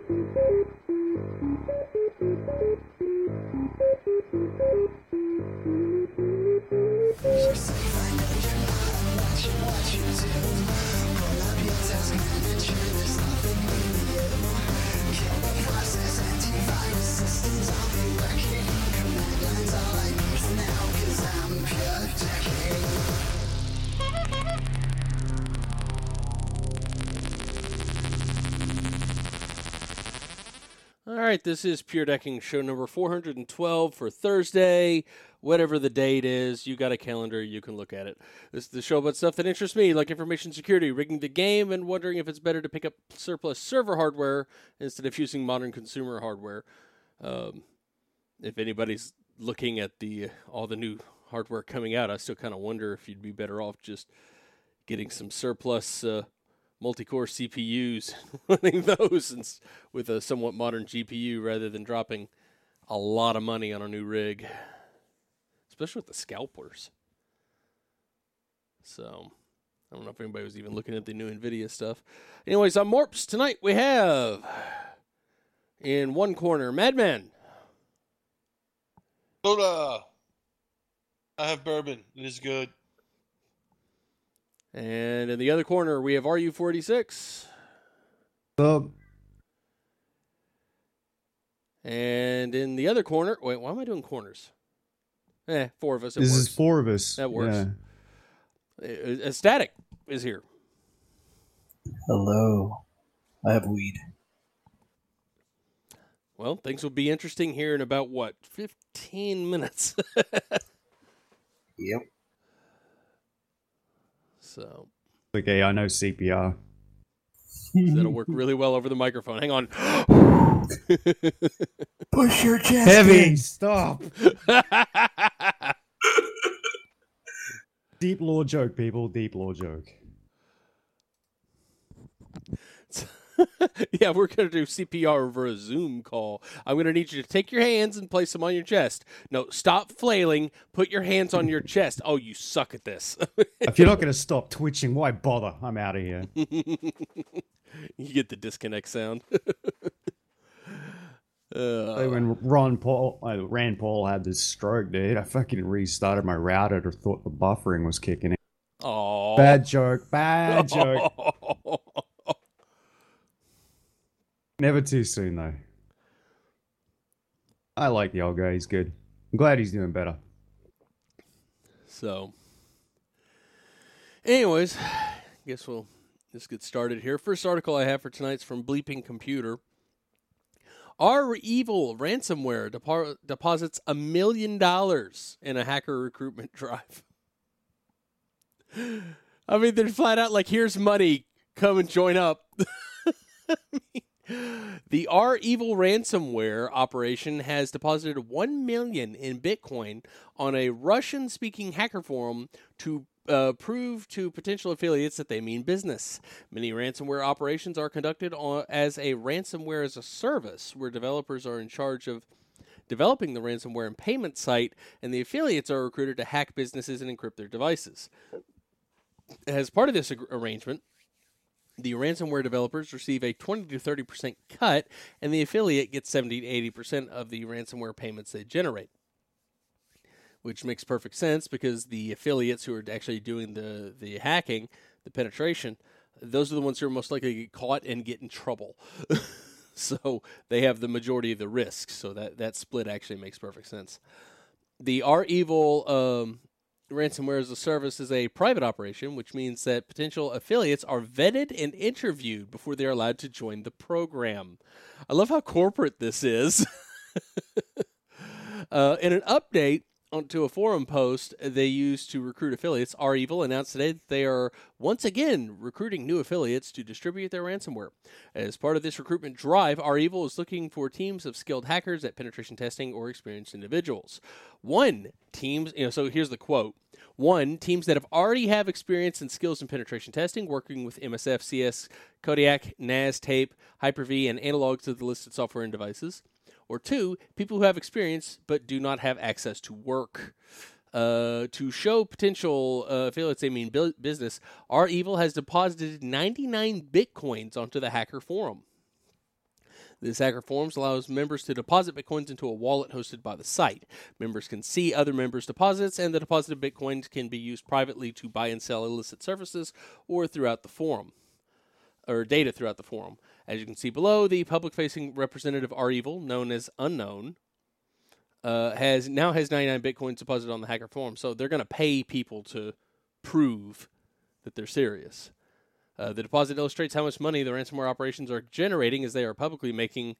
All right, this is Pure Decking show number 412 for Thursday, whatever the date is. You got a calendar, you can look at it. This is the show about stuff that interests me, like information security, rigging the game, and wondering if it's better to pick up surplus server hardware instead of using modern consumer hardware. If anybody's looking at all the new hardware coming out, I still kind of wonder if you'd be better off just getting some surplus multi-core CPUs, running those with a somewhat modern GPU rather than dropping a lot of money on a new rig, especially with the scalpers. So, I don't know if anybody was even looking at the new NVIDIA stuff. Anyways, on Morps tonight we have, in one corner, Madman. Soda. I have bourbon. It is good. And in the other corner, we have RU46. And in the other corner, wait, why am I doing corners? Four of us. This is four of us. That works. Yeah. Static is here. Hello. I have weed. Well, things will be interesting here in about, 15 minutes? Yep. So. Okay, I know CPR. That'll work really well over the microphone. Hang on. Push your chest Heavy, in. stop. Deep lore joke, people. Deep lore joke. Yeah, we're going to do CPR over a Zoom call. I'm going to need you to take your hands and place them on your chest. No, stop flailing. Put your hands on your chest. Oh, you suck at this. If you're not going to stop twitching, why bother? I'm out of here. You get the disconnect sound. Like when Rand Paul had this stroke, dude, I fucking restarted my router to thought the buffering was kicking in. Oh, Bad joke. Bad joke. Never too soon, though. I like the old guy. He's good. I'm glad he's doing better. So, anyways, guess we'll just get started here. First article I have for tonight's from Bleeping Computer. REvil ransomware deposits $1 million in a hacker recruitment drive. I mean, they're flat out like, here's money. Come and join up. The REvil ransomware operation has deposited $1 million in Bitcoin on a Russian-speaking hacker forum to prove to potential affiliates that they mean business. Many ransomware operations are conducted as a ransomware as a service, where developers are in charge of developing the ransomware and payment site, and the affiliates are recruited to hack businesses and encrypt their devices. As part of this arrangement, the ransomware developers receive a 20 to 30% cut, and the affiliate gets 70 to 80% of the ransomware payments they generate. Which makes perfect sense, because the affiliates who are actually doing the hacking, the penetration, those are the ones who are most likely to get caught and get in trouble. So they have the majority of the risk. So that split actually makes perfect sense. The REvil ransomware as a service is a private operation, which means that potential affiliates are vetted and interviewed before they're allowed to join the program. I love how corporate this is. In an update onto a forum post they use to recruit affiliates, REvil announced today that they are once again recruiting new affiliates to distribute their ransomware. As part of this recruitment drive, REvil is looking for teams of skilled hackers at penetration testing or experienced individuals. So here's the quote. Teams that already have experience and skills in penetration testing, working with MSF, CS, Kodiak, NAS, Tape, Hyper-V, and analogs of the listed software and devices. Or 2, people who have experience but do not have access to work. To show potential affiliates they mean business, REvil has deposited 99 Bitcoins onto the hacker forum. This Hacker Forums allows members to deposit Bitcoins into a wallet hosted by the site. Members can see other members' deposits, and the deposited Bitcoins can be used privately to buy and sell illicit services or throughout the forum, or data throughout the forum. As you can see below, the public-facing representative REvil, known as Unknown, has 99 Bitcoins deposited on the Hacker Forum. So they're going to pay people to prove that they're serious. The deposit illustrates how much money the ransomware operations are generating as they are publicly making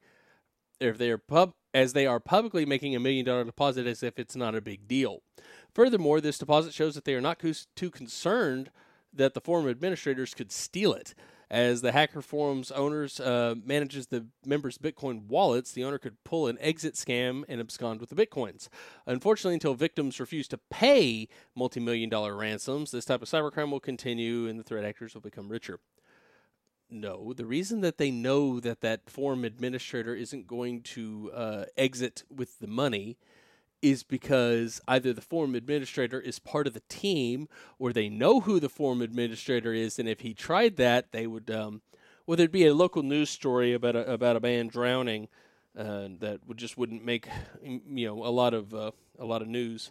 $1 million deposit as if it's not a big deal. Furthermore, this deposit shows that they are not too concerned that the forum administrators could steal it. As the Hacker Forum's owners manages the members' Bitcoin wallets, the owner could pull an exit scam and abscond with the Bitcoins. Unfortunately, until victims refuse to pay multi-million-dollar ransoms, this type of cybercrime will continue and the threat actors will become richer. No, the reason that they know that forum administrator isn't going to exit with the money is because either the forum administrator is part of the team or they know who the forum administrator is, and if he tried that, they would there'd be a local news story about a man drowning that wouldn't make a lot of news.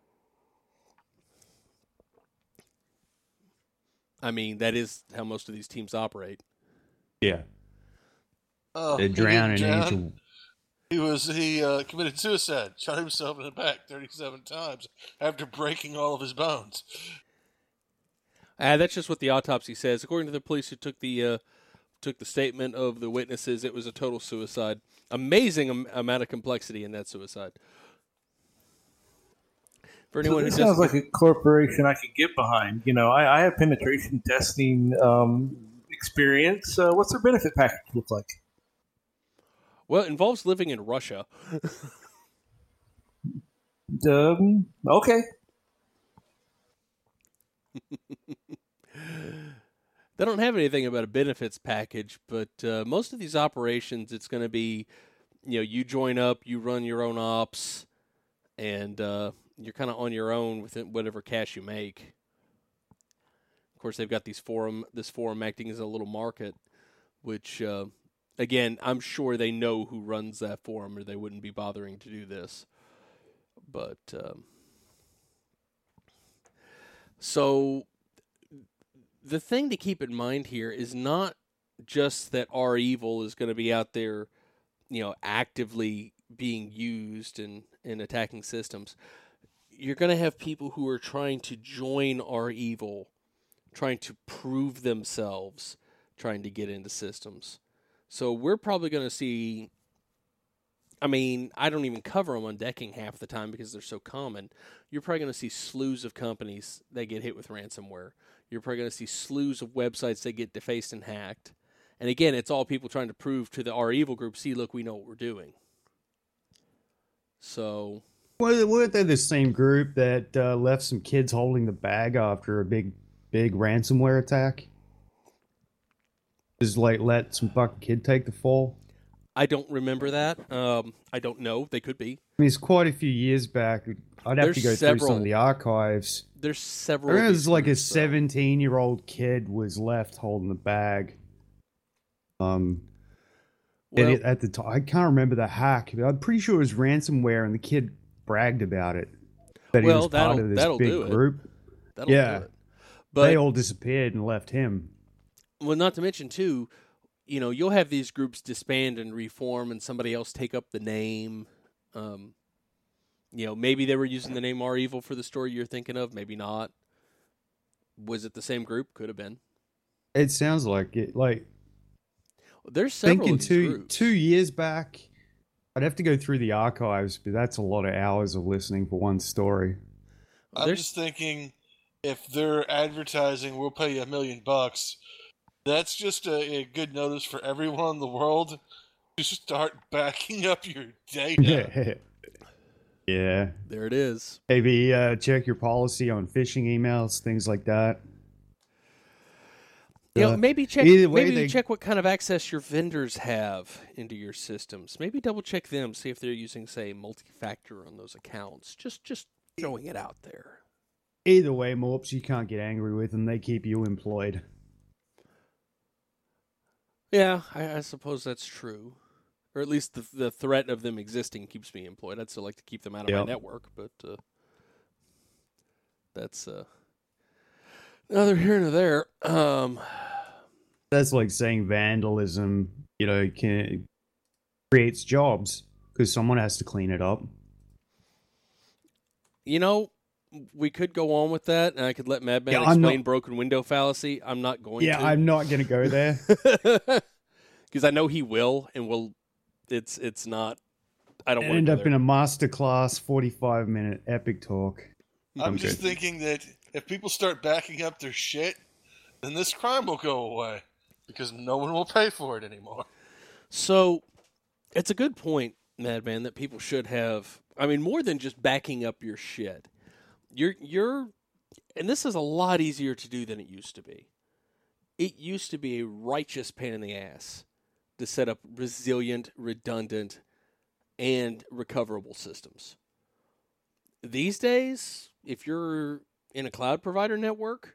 I mean, that is how most of these teams operate. Yeah. Oh, They drown in drown. Angel. He committed suicide, shot himself in the back 37 times after breaking all of his bones. That's just what the autopsy says. According to the police who took the statement of the witnesses, it was a total suicide. Amazing amount of complexity in that suicide. For anyone This who sounds like a corporation I could get behind. I have penetration testing experience. What's their benefit package look like? Well, it involves living in Russia. Okay. They don't have anything about a benefits package, but most of these operations, it's going to be, you join up, you run your own ops, and you're kind of on your own with whatever cash you make. Of course, they've got this forum acting as a little market, which... Again, I'm sure they know who runs that forum or they wouldn't be bothering to do this. But, so the thing to keep in mind here is not just that REvil is going to be out there, actively being used and attacking systems. You're going to have people who are trying to join REvil, trying to prove themselves, trying to get into systems. So we're probably going to see, I don't even cover them on decking half the time because they're so common. You're probably going to see slews of companies that get hit with ransomware. You're probably going to see slews of websites that get defaced and hacked. And again, it's all people trying to prove to the REvil group, see, look, we know what we're doing. So... Weren't they the same group that left some kids holding the bag after a big ransomware attack? Just let some fucking kid take the fall? I don't remember that. I don't know. They could be. It's quite a few years back. I'd have to go through some of the archives. There's several. I remember it was like a 17-year-old kid was left holding the bag. At the time, I can't remember the hack, but I'm pretty sure it was ransomware, and the kid bragged about it. That he was part of this big group. That'll do it. But they all disappeared and left him. Well, not to mention, too, you'll have these groups disband and reform and somebody else take up the name. Maybe they were using the name REvil for the story you're thinking of. Maybe not. Was it the same group? Could have been. It sounds like it. There's several thinking of these groups. 2 years back, I'd have to go through the archives, but that's a lot of hours of listening for one story. I'm just thinking, if they're advertising, we'll pay you $1 million, that's just a good notice for everyone in the world to start backing up your data. Yeah. There it is. Maybe check your policy on phishing emails, things like that. Maybe check. Check what kind of access your vendors have into your systems. Maybe double check them, see if they're using, say, multi-factor on those accounts. Just throwing it out there. Either way, Morps, you can't get angry with them. They keep you employed. Yeah, I suppose that's true. or at least the threat of them existing keeps me employed. I'd still like to keep them out of my network, but that's neither here nor there. That's like saying vandalism, creates jobs because someone has to clean it up. We could go on with that, and I could let Madman explain broken window fallacy. I'm not going to. Yeah, I'm not going to go there. Because I know he will, and will. It's not. I don't want to end up in a masterclass 45-minute epic talk. I'm just thinking that if people start backing up their shit, then this crime will go away because no one will pay for it anymore. So, it's a good point, Madman, that people should have. I mean, more than just backing up your shit. You're, and this is a lot easier to do than it used to be. It used to be a righteous pain in the ass to set up resilient, redundant, and recoverable systems. These days, if you're in a cloud provider network,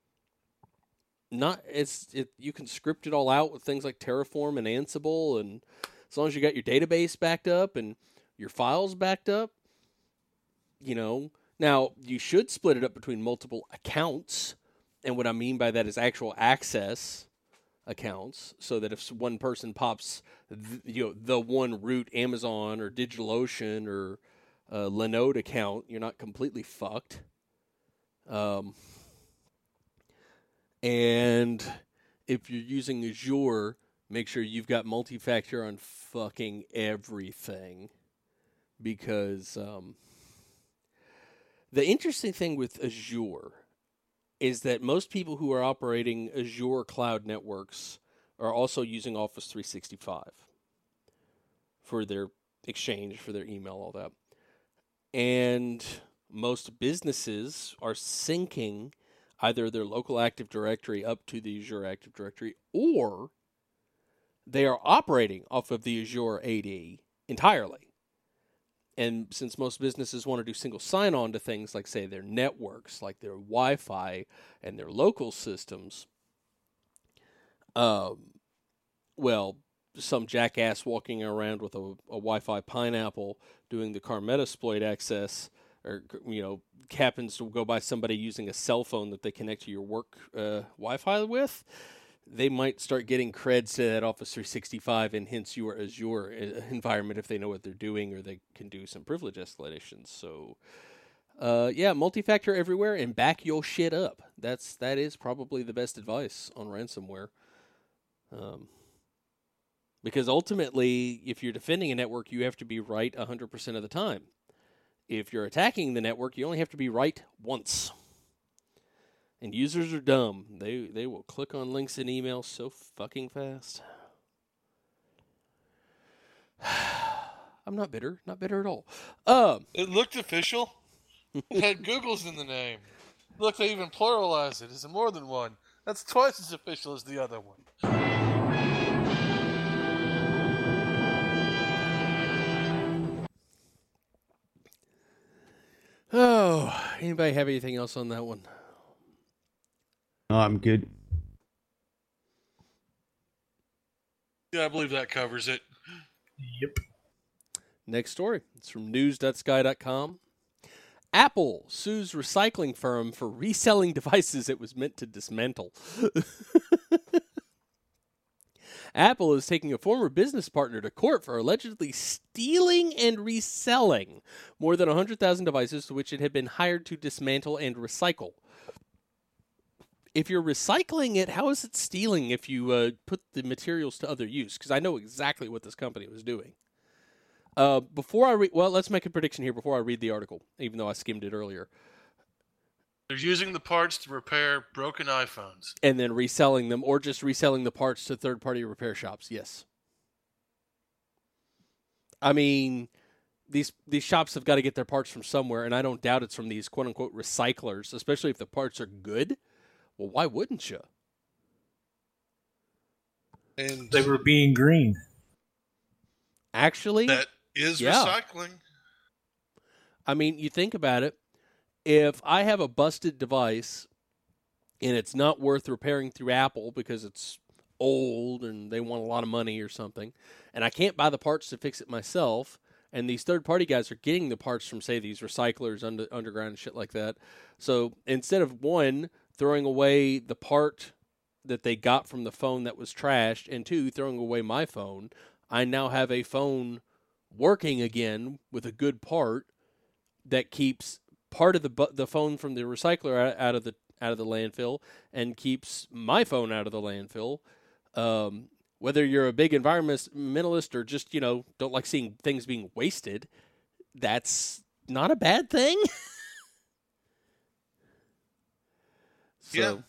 you can script it all out with things like Terraform and Ansible, and as long as you got your database backed up and your files backed up, Now, you should split it up between multiple accounts, and what I mean by that is actual access accounts, so that if one person pops, the one root Amazon or DigitalOcean or Linode account, you're not completely fucked. And if you're using Azure, make sure you've got multi-factor on fucking everything, because the interesting thing with Azure is that most people who are operating Azure cloud networks are also using Office 365 for their Exchange, for their email, all that. And most businesses are syncing either their local Active Directory up to the Azure Active Directory, or they are operating off of the Azure AD entirely. And since most businesses want to do single sign-on to things like, say, their networks, like their Wi-Fi and their local systems, some jackass walking around with a Wi-Fi pineapple doing the Metasploit access, or happens to go by somebody using a cell phone that they connect to your work Wi-Fi with, they might start getting creds to that Office 365 and hence your Azure environment if they know what they're doing, or they can do some privilege escalations. So, multi-factor everywhere and back your shit up. That is probably the best advice on ransomware. Because ultimately, if you're defending a network, you have to be right 100% of the time. If you're attacking the network, you only have to be right once. And users are dumb. They will click on links in emails so fucking fast. I'm not bitter. Not bitter at all. It looked official. It had Google's in the name. Look, they even pluralized it. It's more than one. That's twice as official as the other one. Oh, anybody have anything else on that one? No, I'm good. Yeah, I believe that covers it. Yep. Next story. It's from news.sky.com. Apple sues recycling firm for reselling devices it was meant to dismantle. Apple is taking a former business partner to court for allegedly stealing and reselling more than 100,000 devices to which it had been hired to dismantle and recycle. If you're recycling it, how is it stealing if you put the materials to other use? Because I know exactly what this company was doing. Let's make a prediction here before I read the article, even though I skimmed it earlier. They're using the parts to repair broken iPhones. And then reselling them, or just reselling the parts to third-party repair shops, yes. I mean, these shops have got to get their parts from somewhere, and I don't doubt it's from these quote-unquote recyclers, especially if the parts are good. Well, why wouldn't you? And they were being green. Actually, that is recycling. I mean, you think about it. If I have a busted device and it's not worth repairing through Apple because it's old and they want a lot of money or something, and I can't buy the parts to fix it myself. And these third-party guys are getting the parts from, say, these recyclers underground and shit like that. So instead of one, throwing away the part that they got from the phone that was trashed, and two, throwing away my phone, I now have a phone working again with a good part that keeps part of the phone from the recycler out of the landfill and keeps my phone out of the landfill. Whether you're a big environmentalist or just, don't like seeing things being wasted, that's not a bad thing. So, yeah.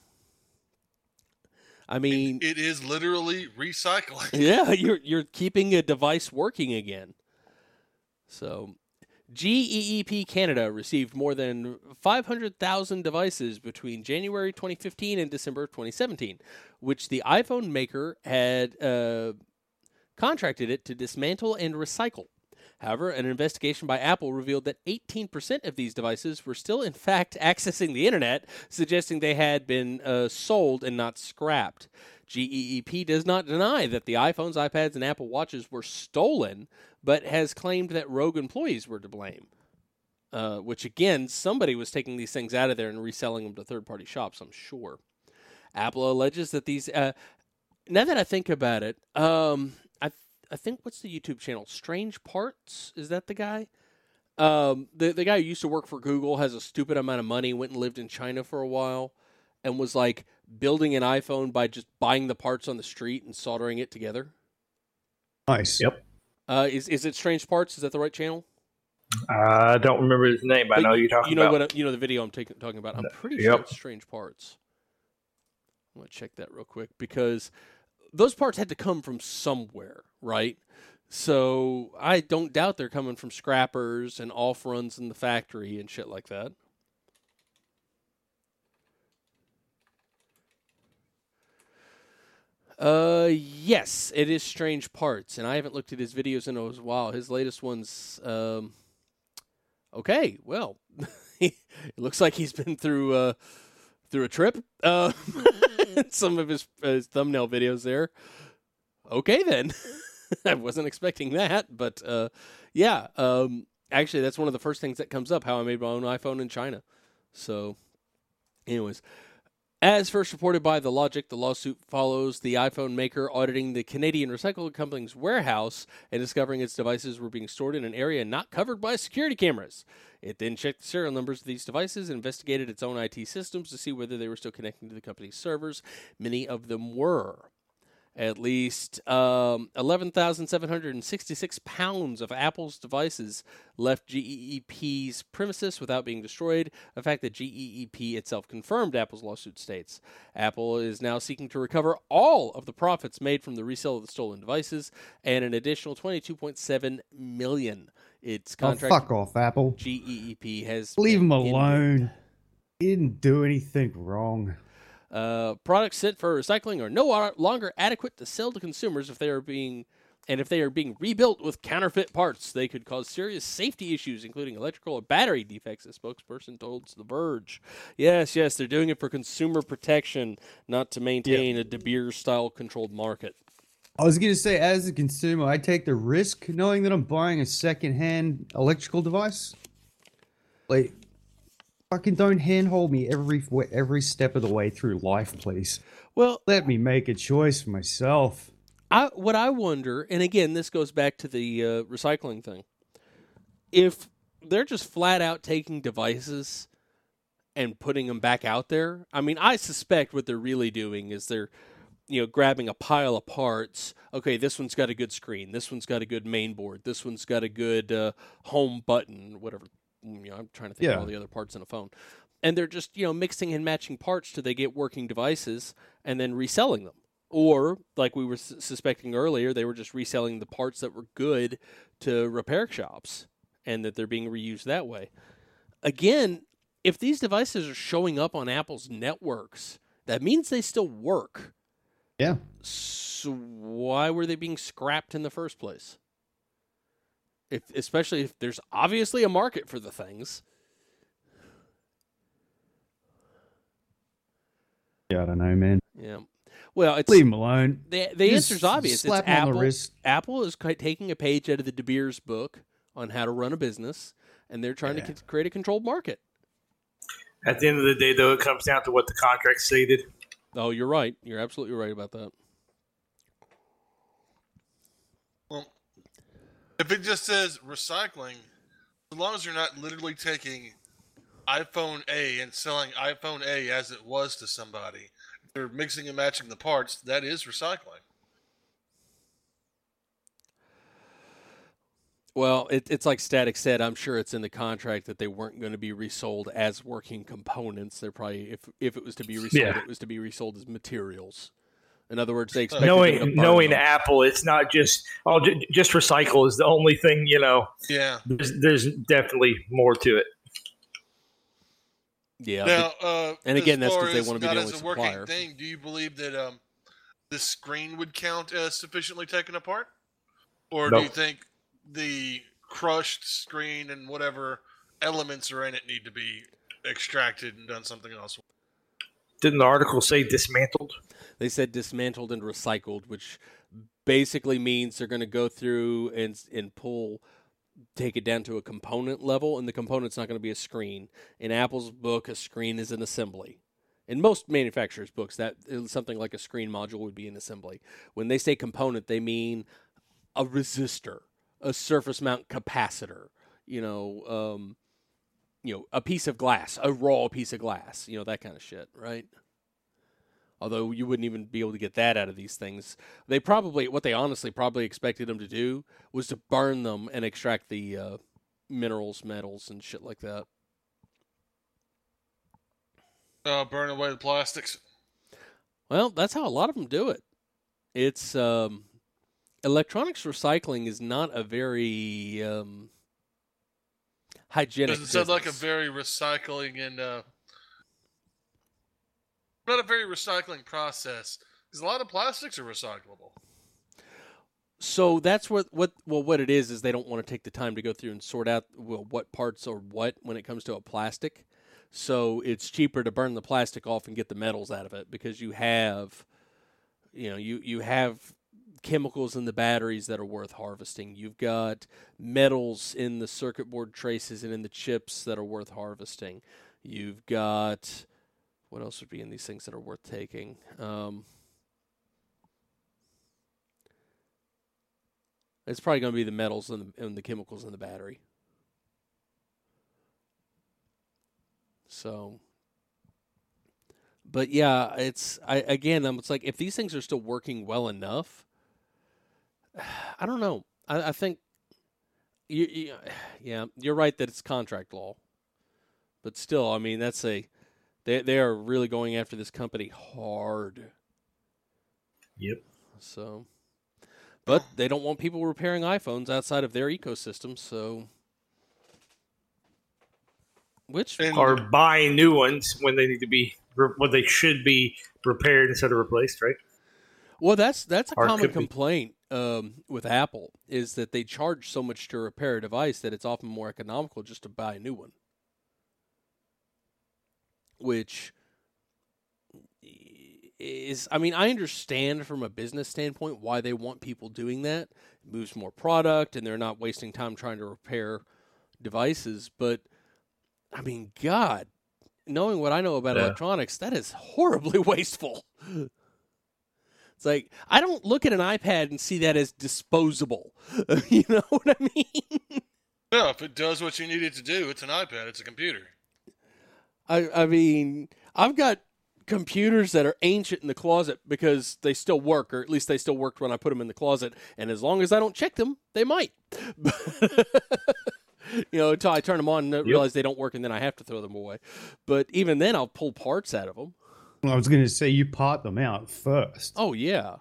I mean, it is literally recycling. Yeah, you're keeping a device working again. So, GEEP Canada received more than 500,000 devices between January 2015 and December 2017, which the iPhone maker had contracted it to dismantle and recycle. However, an investigation by Apple revealed that 18% of these devices were still, in fact, accessing the internet, suggesting they had been sold and not scrapped. GEEP does not deny that the iPhones, iPads, and Apple Watches were stolen, but has claimed that rogue employees were to blame. Which, again, somebody was taking these things out of there and reselling them to third-party shops, I'm sure. Apple alleges that these... now that I think about it, I think, what's the YouTube channel? Strange Parts? Is that the guy? The guy who used to work for Google has a stupid amount of money, went and lived in China for a while, and was like building an iPhone by just buying the parts on the street and soldering it together. Nice. Yep. Is it Strange Parts? Is that the right channel? I don't remember his name, but I know you're talking about. The video I'm talking about. I'm pretty sure it's Strange Parts. I'm going to check that real quick because those parts had to come from somewhere, right? So I don't doubt they're coming from scrappers and off runs in the factory and shit like that. Yes, it is Strange Parts, and I haven't looked at his videos in a while. His latest one's, okay, well, it looks like he's been through a trip. Some of his thumbnail videos there. Okay, then. I wasn't expecting that, but, yeah, actually, that's one of the first things that comes up, how I made my own iPhone in China. So, anyways. As first reported by The Logic, the lawsuit follows the iPhone maker auditing the Canadian recycling company's warehouse and discovering its devices were being stored in an area not covered by security cameras. It then checked the serial numbers of these devices and investigated its own IT systems to see whether they were still connecting to the company's servers. Many of them were. At least 11,766 pounds of Apple's devices left GEEP's premises without being destroyed, a fact that GEEP itself confirmed, Apple's lawsuit states. Apple is now seeking to recover all of the profits made from the resale of the stolen devices and an additional $22.7 million. Its contract. Fuck off, Apple. GEEP has leave them alone. He didn't do anything wrong. Products sent for recycling are no longer adequate to sell to consumers if they are being rebuilt with counterfeit parts. They could cause serious safety issues, including electrical or battery defects, a spokesperson told The Verge. Yes, they're doing it for consumer protection, not to maintain a De Beers-style controlled market. I was going to say, as a consumer, I take the risk knowing that I'm buying a second-hand electrical device. Like, fucking don't handhold me every step of the way through life, please. Well, let me make a choice for myself. What I wonder, and again, this goes back to the recycling thing. If they're just flat out taking devices and putting them back out there, I mean, I suspect what they're really doing is they're, grabbing a pile of parts. Okay, this one's got a good screen. This one's got a good main board. This one's got a good home button, whatever. I'm trying to think of all the other parts in a phone. And they're just, mixing and matching parts till they get working devices and then reselling them. Or, like we were suspecting earlier, they were just reselling the parts that were good to repair shops and that they're being reused that way. Again, if these devices are showing up on Apple's networks, that means they still work. Yeah. So why were they being scrapped in the first place? Especially if there's obviously a market for the things. Yeah, I don't know, man. Yeah. Well, it's Leave him alone. the Just answer's obvious. slap It's him on the Apple. wrist. Apple is taking a page out of the De Beers book on how to run a business, and they're trying to create a controlled market. At the end of the day, though, it comes down to what the contract stated. Oh, you're right. You're absolutely right about that. Well, if it just says recycling, as long as you're not literally taking iPhone A and selling iPhone A as it was to somebody, if they're mixing and matching the parts, that is recycling. Well, it's like Static said. I'm sure it's in the contract that they weren't going to be resold as working components. They're probably, if it was to be resold, it was to be resold as materials. In other words, they expected knowing Apple, it's not just just recycle is the only thing. Yeah. There's definitely more to it. Yeah. Now, and again, that's because they as want to be not the as only a working supplier. thing, do you believe that the screen would count as sufficiently taken apart, or do you think the crushed screen and whatever elements are in it need to be extracted and done something else with? Didn't the article say dismantled? They said dismantled and recycled, which basically means they're going to go through and take it down to a component level, and the component's not going to be a screen. In Apple's book, a screen is an assembly. In most manufacturers' books, that something like a screen module would be an assembly. When they say component, they mean a resistor, a surface mount capacitor, a piece of glass, a raw piece of glass, that kind of shit, right? Although you wouldn't even be able to get that out of these things. What they honestly probably expected them to do was to burn them and extract the minerals, metals, and shit like that. Burn away the plastics. Well, that's how a lot of them do it. It's electronics recycling is not a very hygienic Doesn't sound like a very recycling and not a very recycling process, because a lot of plastics are recyclable. So that's what it is they don't want to take the time to go through and sort out what parts are what when it comes to a plastic. So it's cheaper to burn the plastic off and get the metals out of it, because you have you have chemicals in the batteries that are worth harvesting. You've got metals in the circuit board traces and in the chips that are worth harvesting. You've got, what else would be in these things that are worth taking? It's probably going to be the metals and the chemicals in the battery. So, but yeah, it's like if these things are still working well enough, I don't know. I think you're right that it's contract law, but still, I mean, they are really going after this company hard. Yep. So, but they don't want people repairing iPhones outside of their ecosystem, so. Or buying new ones when they need to be, when they should be repaired instead of replaced, right? Well, that's a common complaint with Apple, is that they charge so much to repair a device that it's often more economical just to buy a new one. Which is, I mean, I understand from a business standpoint why they want people doing that. It moves more product, and they're not wasting time trying to repair devices, but I mean, God, knowing what I know about electronics, that is horribly wasteful. It's like, I don't look at an iPad and see that as disposable. You know what I mean? No, if it does what you need it to do, it's an iPad. It's a computer. I mean, I've got computers that are ancient in the closet because they still work, or at least they still worked when I put them in the closet. And as long as I don't check them, they might. Until I turn them on and realize they don't work, and then I have to throw them away. But even then, I'll pull parts out of them. Well, I was going to say, you part them out first. Oh, yeah.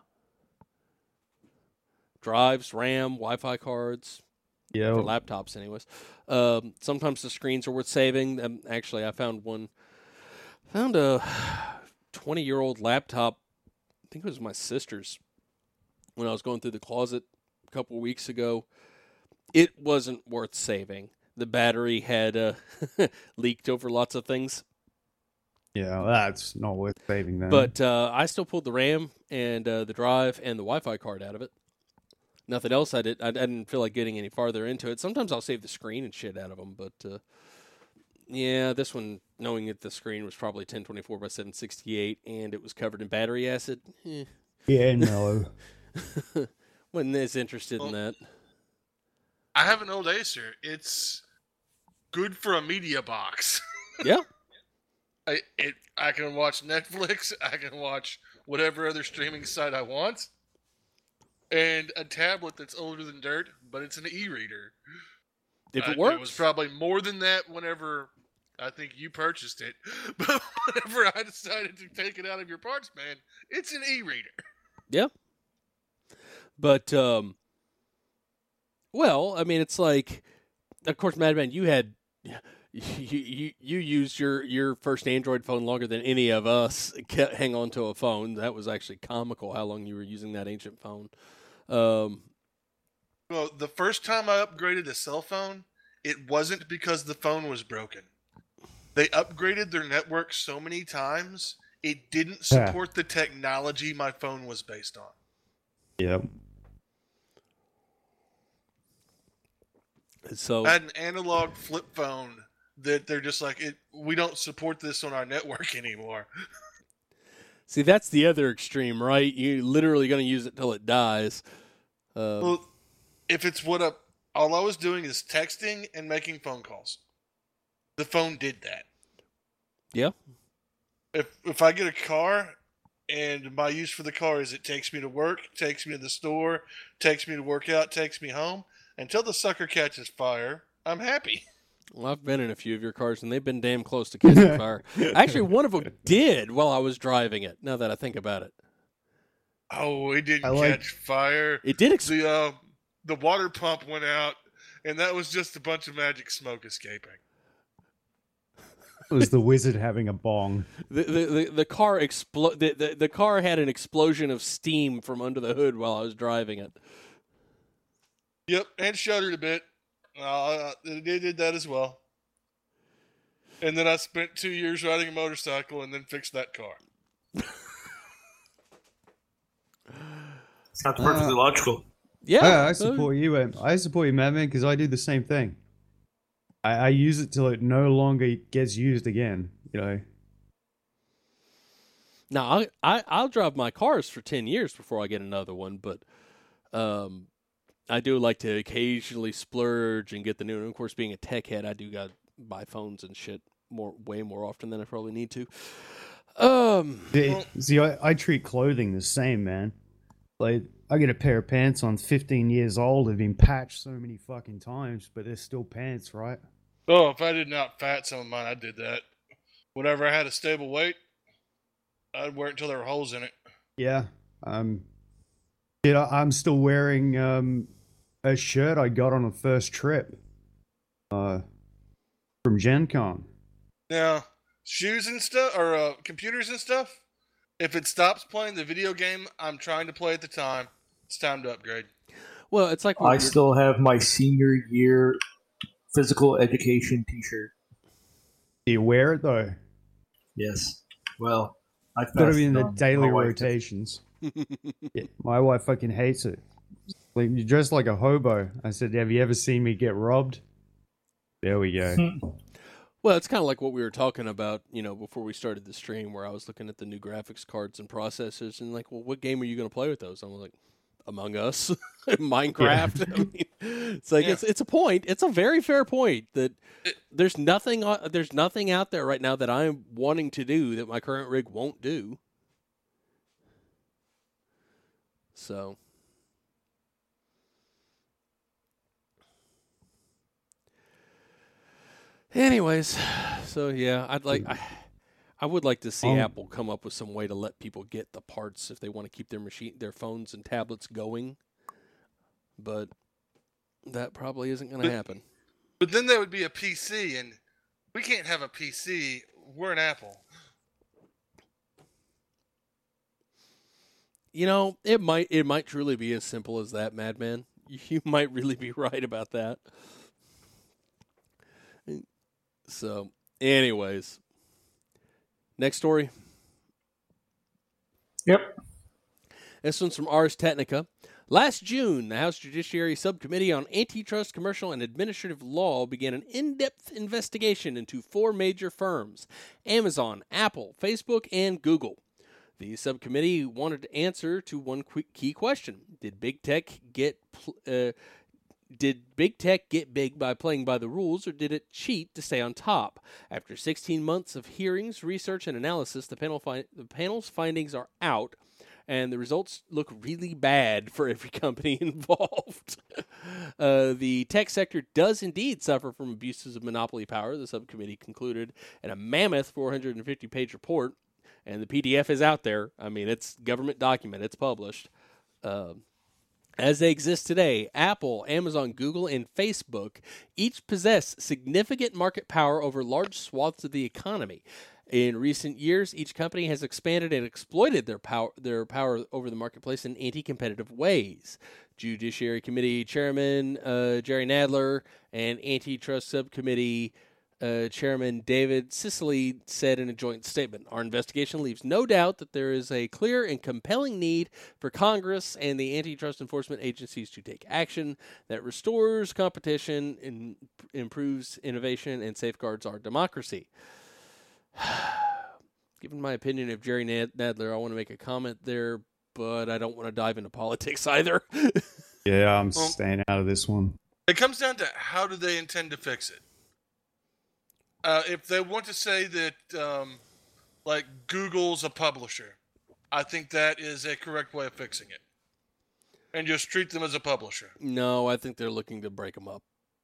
Drives, RAM, Wi-Fi cards. Yeah. For laptops, anyways. Sometimes the screens are worth saving. Actually, I found a 20-year-old laptop. I think it was my sister's when I was going through the closet a couple of weeks ago. It wasn't worth saving. The battery had leaked over lots of things. Yeah, that's not worth saving then. But I still pulled the RAM and the drive and the Wi-Fi card out of it. Nothing else I did. I didn't feel like getting any farther into it. Sometimes I'll save the screen and shit out of them, but yeah, this one, knowing that the screen was probably 1024 by 768 and it was covered in battery acid, yeah, no. wasn't as interested in that. I have an old Acer. It's good for a media box. Yeah. I can watch Netflix. I can watch whatever other streaming site I want. And a tablet that's older than dirt, but it's an e-reader. If it works. It was probably more than that whenever I think you purchased it. But whenever I decided to take it out of your parts, man, it's an e-reader. Yeah. But, well, I mean, it's like, of course, Madman, you had, you used your first Android phone longer than any of us hang on to a phone. That was actually comical how long you were using that ancient phone. Well, the first time I upgraded a cell phone, it wasn't because the phone was broken. They upgraded their network so many times, it didn't support the technology my phone was based on. Yep. So I had an analog flip phone that they're just like, we don't support this on our network anymore. see, that's the other extreme, right? You're literally going to use it till it dies. Well, if it's all I was doing is texting and making phone calls. The phone did that. Yeah. If I get a car and my use for the car is it takes me to work, takes me to the store, takes me to work out, takes me home, until the sucker catches fire, I'm happy. Well, I've been in a few of your cars, and they've been damn close to catching fire. Actually, one of them did while I was driving it, now that I think about it. Oh, it didn't catch fire. It did the water pump went out, and that was just a bunch of magic smoke escaping. It was the wizard having a bong. The car the car had an explosion of steam from under the hood while I was driving it. Yep, and shuddered a bit. They did that as well. And then I spent 2 years riding a motorcycle and then fixed that car. Sounds perfectly logical. Yeah, I support you. I support you, Madman, because I do the same thing. I use it till it no longer gets used again. You know. Now I'll drive my cars for 10 years before I get another one, but I do like to occasionally splurge and get the new one. Of course, being a tech head, I do got to buy phones and shit way more often than I probably need to. See, I treat clothing the same, man. Like, I get a pair of pants on 15 years old. They've been patched so many fucking times, but they're still pants, right? Oh, if I did not fat some of mine, I did that. Whenever I had a stable weight, I'd wear it until there were holes in it. Yeah. I'm still wearing a shirt I got on a first trip from Gen Con. Now, shoes and stuff, or computers and stuff, if it stops playing the video game I'm trying to play at the time, it's time to upgrade. Well, it's like I still have my senior year physical education T-shirt. Do you wear it though? Yes. Well, I've got to be in the daily rotations. Yeah, my wife fucking hates it. Like, you're dressed like a hobo. I said, have you ever seen me get robbed? There we go. Well, it's kind of like what we were talking about, before we started the stream, where I was looking at the new graphics cards and processors, and like, well, what game are you going to play with those? I'm like, Among Us, Minecraft. Yeah. I mean, it's like it's a point. It's a very fair point that there's nothing out there right now that I'm wanting to do that my current rig won't do. So. Anyways, so yeah, I would like to see Apple come up with some way to let people get the parts if they want to keep their phones and tablets going, but that probably isn't going to happen. But then there would be a PC, and we can't have a PC. We're an Apple. It might truly be as simple as that, Madman. You might really be right about that. So, anyways, Next story. Yep. This one's from Ars Technica. Last June, the House Judiciary Subcommittee on Antitrust, Commercial, and Administrative Law began an in-depth investigation into 4 major firms: Amazon, Apple, Facebook, and Google. The subcommittee wanted to answer to one key question: Did big tech get big by playing by the rules, or did it cheat to stay on top? After 16 months of hearings, research, and analysis, the panel's findings are out, and the results look really bad for every company involved. The tech sector does indeed suffer from abuses of monopoly power, the subcommittee concluded in a mammoth 450-page report, and the PDF is out there. I mean, it's government document. It's published. As they exist today, Apple, Amazon, Google, and Facebook each possess significant market power over large swaths of the economy. In recent years, each company has expanded and exploited their power over the marketplace in anti-competitive ways. Judiciary Committee Chairman Jerry Nadler and Antitrust Subcommittee Chairman David Cicilline said in a joint statement, "Our investigation leaves no doubt that there is a clear and compelling need for Congress and the antitrust enforcement agencies to take action that restores competition, improves innovation, and safeguards our democracy." Given my opinion of Jerry Nadler, I want to make a comment there, but I don't want to dive into politics either. Yeah, I'm staying out of this one. It comes down to how do they intend to fix it. If they want to say that, like, Google's a publisher, I think that is a correct way of fixing it. And just treat them as a publisher. No, I think they're looking to break them up.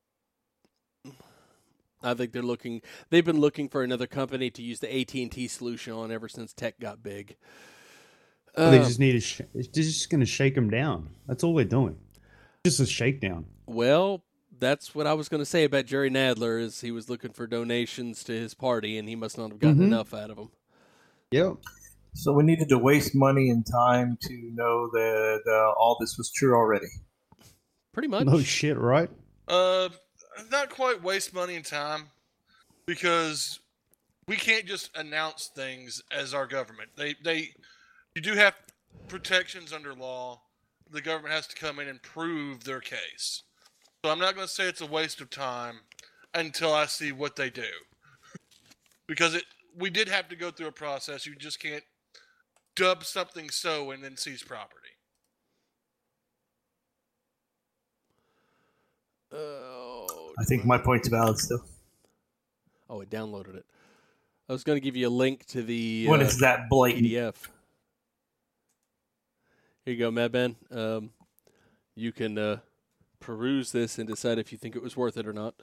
I think they've been looking for another company to use the AT&T solution on ever since tech got big. They just need they're just going to shake them down. That's all they're doing. Just a shakedown. Well, that's what I was going to say about Jerry Nadler, is he was looking for donations to his party, and he must not have gotten enough out of them. Yep. So we needed to waste money and time to know that all this was true already. Pretty much. No shit, right? Not quite waste money and time, because we can't just announce things as our government. You do have protections under law. The government has to come in and prove their case. So I'm not going to say it's a waste of time until I see what they do. Because we did have to go through a process. You just can't dub something so and then seize property. I think my point's valid still. Oh, it downloaded it. I was going to give you a link to the when it's that blatant. PDF. Here you go, Madman. You can peruse this and decide if you think it was worth it or not.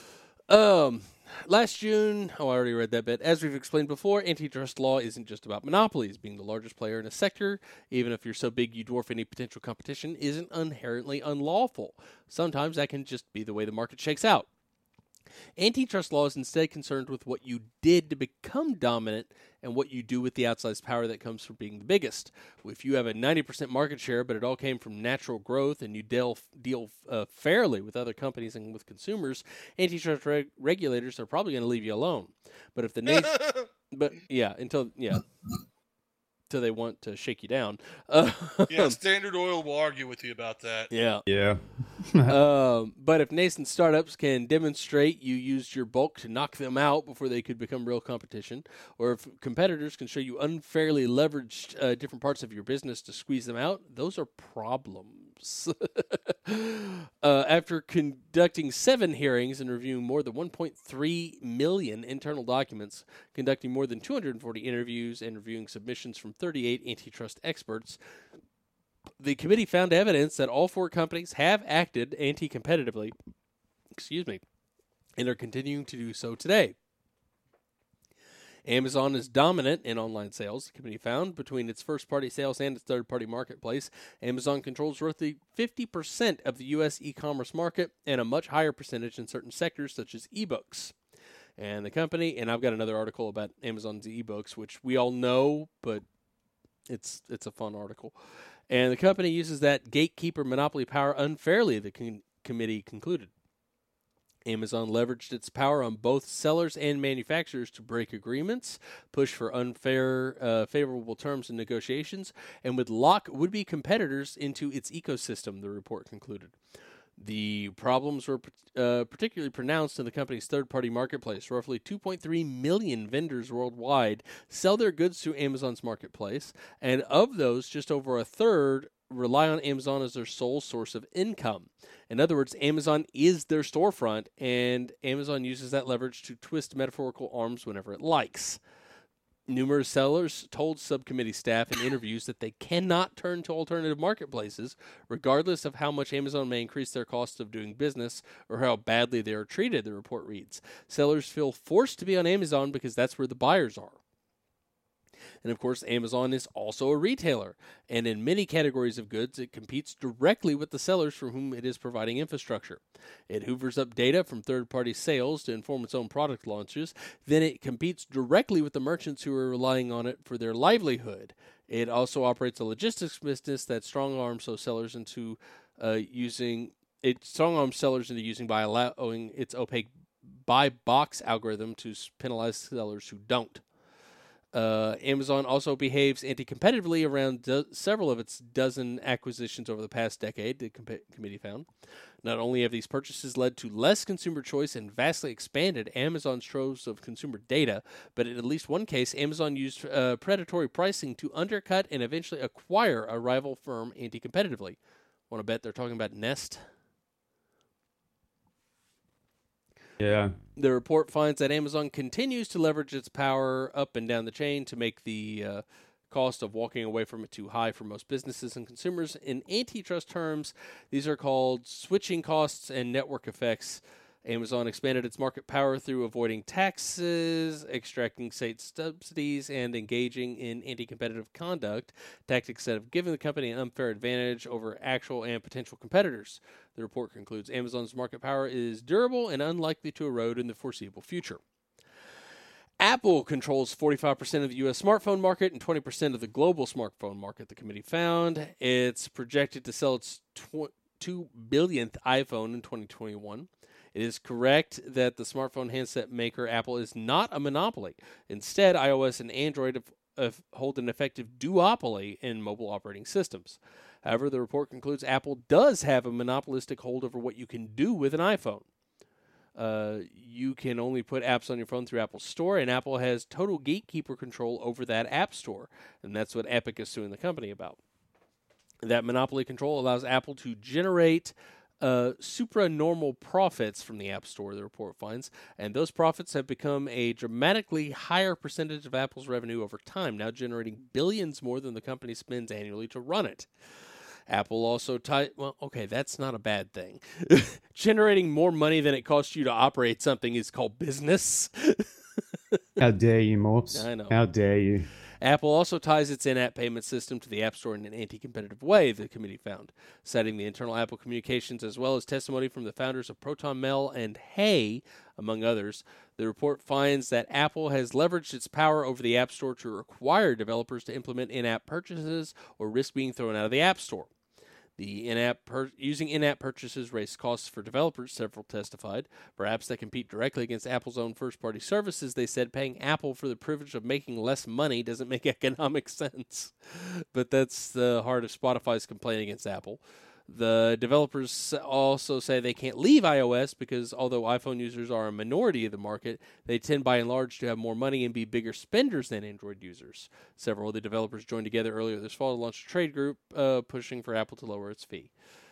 Last June, I already read that bit. As we've explained before, antitrust law isn't just about monopolies. Being the largest player in a sector, even if you're so big you dwarf any potential competition, isn't inherently unlawful. Sometimes that can just be the way the market shakes out. Antitrust law is instead concerned with what you did to become dominant and what you do with the outsized power that comes from being the biggest. If you have a 90% market share, but it all came from natural growth, and you deal fairly with other companies and with consumers, antitrust regulators are probably going to leave you alone. But if the until they want to shake you down. Yeah, Standard Oil will argue with you about that. Yeah. But if nascent startups can demonstrate you used your bulk to knock them out before they could become real competition, or if competitors can show you unfairly leveraged different parts of your business to squeeze them out, those are problems. After conducting 7 hearings and reviewing more than 1.3 million internal documents, conducting more than 240 interviews, and reviewing submissions from 38 antitrust experts, the committee found evidence that all 4 companies have acted anti-competitively, and are continuing to do so today. Amazon is dominant in online sales, the committee found. Between its first-party sales and its third-party marketplace, Amazon controls roughly 50% of the U.S. e-commerce market and a much higher percentage in certain sectors such as ebooks. And the company, and I've got another article about Amazon's ebooks, which we all know, but it's a fun article. And the company uses that gatekeeper monopoly power unfairly, the committee concluded. Amazon leveraged its power on both sellers and manufacturers to break agreements, push for unfair, favorable terms in negotiations, and would lock would-be competitors into its ecosystem, the report concluded. The problems were particularly pronounced in the company's third-party marketplace. Roughly 2.3 million vendors worldwide sell their goods through Amazon's marketplace, and of those, just over a third rely on Amazon as their sole source of income. In other words, Amazon is their storefront, and Amazon uses that leverage to twist metaphorical arms whenever it likes. Numerous sellers told subcommittee staff in interviews that they cannot turn to alternative marketplaces, regardless of how much Amazon may increase their cost of doing business or how badly they are treated, the report reads. Sellers feel forced to be on Amazon because that's where the buyers are. And of course, Amazon is also a retailer, and in many categories of goods, it competes directly with the sellers for whom it is providing infrastructure. It hoovers up data from third-party sales to inform its own product launches. Then it competes directly with the merchants who are relying on it for their livelihood. It also operates a logistics business that strong-arms sellers into using by allowing its opaque buy box algorithm to penalize sellers who don't. Amazon also behaves anti-competitively around several of its dozen acquisitions over the past decade, the committee found. Not only have these purchases led to less consumer choice and vastly expanded Amazon's troves of consumer data, but in at least one case, Amazon used predatory pricing to undercut and eventually acquire a rival firm anti-competitively. Want to bet they're talking about Nest? Yeah. The report finds that Amazon continues to leverage its power up and down the chain to make the cost of walking away from it too high for most businesses and consumers. In antitrust terms, these are called switching costs and network effects. Amazon expanded its market power through avoiding taxes, extracting state subsidies, and engaging in anti-competitive conduct, tactics that have given the company an unfair advantage over actual and potential competitors. The report concludes Amazon's market power is durable and unlikely to erode in the foreseeable future. Apple controls 45% of the U.S. smartphone market and 20% of the global smartphone market, the committee found. It's projected to sell its 2 billionth iPhone in 2021. It is correct that the smartphone handset maker Apple is not a monopoly. Instead, iOS and Android hold an effective duopoly in mobile operating systems. However, the report concludes Apple does have a monopolistic hold over what you can do with an iPhone. You can only put apps on your phone through Apple's Store, and Apple has total gatekeeper control over that app store, and that's what Epic is suing the company about. That monopoly control allows Apple to generate supranormal profits from the App Store, the report finds, and those profits have become a dramatically higher percentage of Apple's revenue over time, now generating billions more than the company spends annually to run it. Apple also that's not a bad thing. Generating more money than it costs you to operate something is called business. How dare you, Morps? I know. How dare you? Apple also ties its in-app payment system to the App Store in an anti-competitive way, the committee found, citing the internal Apple communications as well as testimony from the founders of Proton Mail and Hey, among others. The report finds that Apple has leveraged its power over the App Store to require developers to implement in-app purchases or risk being thrown out of the App Store. The using in-app purchases raised costs for developers, several testified. For apps that compete directly against Apple's own first-party services, they said paying Apple for the privilege of making less money doesn't make economic sense. But that's the heart of Spotify's complaint against Apple. The developers also say they can't leave iOS because although iPhone users are a minority of the market, they tend by and large to have more money and be bigger spenders than Android users. Several of the developers joined together earlier this fall to launch a trade group pushing for Apple to lower its fee.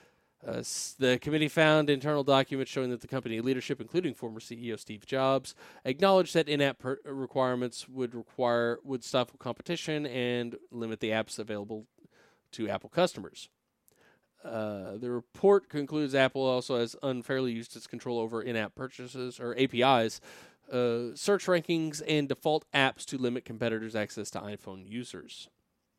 The committee found internal documents showing that the company leadership, including former CEO Steve Jobs, acknowledged that in-app requirements would stifle competition and limit the apps available to Apple customers. The report concludes Apple also has unfairly used its control over in-app purchases or APIs, search rankings, and default apps to limit competitors' access to iPhone users.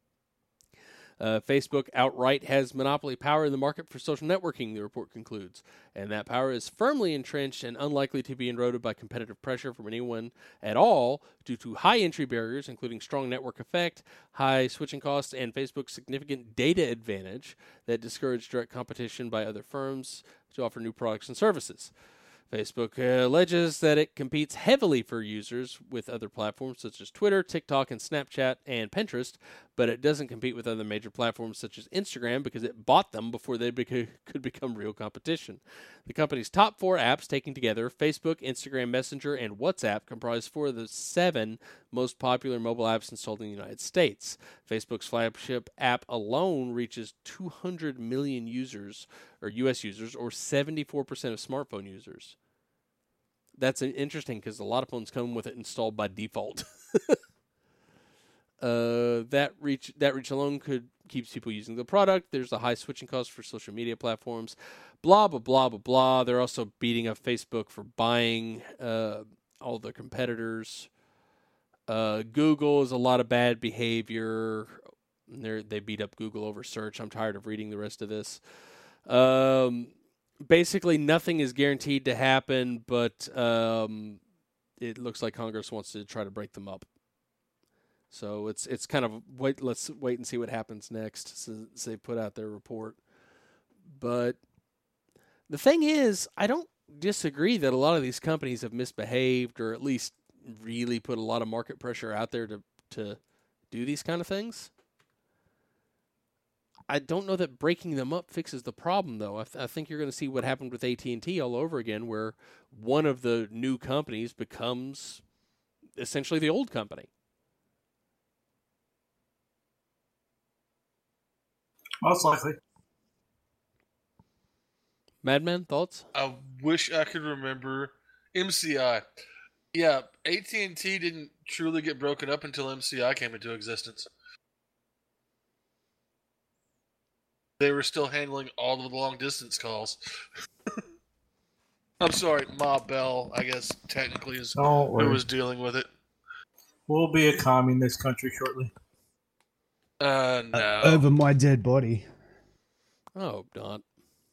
Facebook outright has monopoly power in the market for social networking, the report concludes, and that power is firmly entrenched and unlikely to be eroded by competitive pressure from anyone at all due to high entry barriers, including strong network effect, high switching costs, and Facebook's significant data advantage that discourage direct competition by other firms to offer new products and services. Facebook alleges that it competes heavily for users with other platforms such as Twitter, TikTok, and Snapchat, and Pinterest, but it doesn't compete with other major platforms such as Instagram because it bought them before they could become real competition. The company's top 4 apps taken together, Facebook, Instagram Messenger, and WhatsApp, comprise 4 of the 7 most popular mobile apps installed in the United States. Facebook's flagship app alone reaches 200 million users, or U.S. users, or 74% of smartphone users. That's interesting because a lot of phones come with it installed by default. That reach alone keeps people using the product. There's a high switching cost for social media platforms. Blah, blah, blah, blah, blah. They're also beating up Facebook for buying all the competitors. Google is a lot of bad behavior. They beat up Google over search. I'm tired of reading the rest of this. Basically, nothing is guaranteed to happen, but it looks like Congress wants to try to break them up. So it's kind of let's wait and see what happens next since they put out their report. But the thing is, I don't disagree that a lot of these companies have misbehaved or at least really put a lot of market pressure out there to do these kind of things. I don't know that breaking them up fixes the problem, though. I think you're going to see what happened with AT&T all over again, where one of the new companies becomes essentially the old company. Most likely. Madman, thoughts? I wish I could remember MCI. Yeah, AT&T didn't truly get broken up until MCI came into existence. They were still handling all of the long-distance calls. I'm sorry, Ma Bell, I guess, technically is who was dealing with it. We'll be a communist country shortly. No. Over my dead body. Oh, not.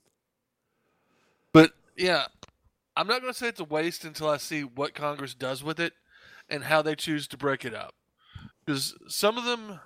But, yeah, I'm not going to say it's a waste until I see what Congress does with it and how they choose to break it up. Because some of them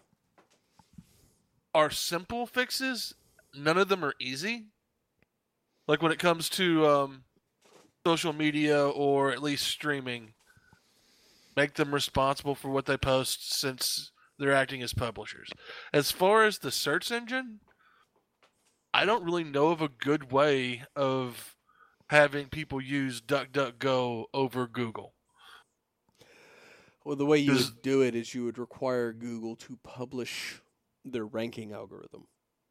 are simple fixes. None of them are easy. Like when it comes to social media or at least streaming, make them responsible for what they post since they're acting as publishers. As far as the search engine, I don't really know of a good way of having people use DuckDuckGo over Google. Well, the way you would do it is you would require Google to publish their ranking algorithm.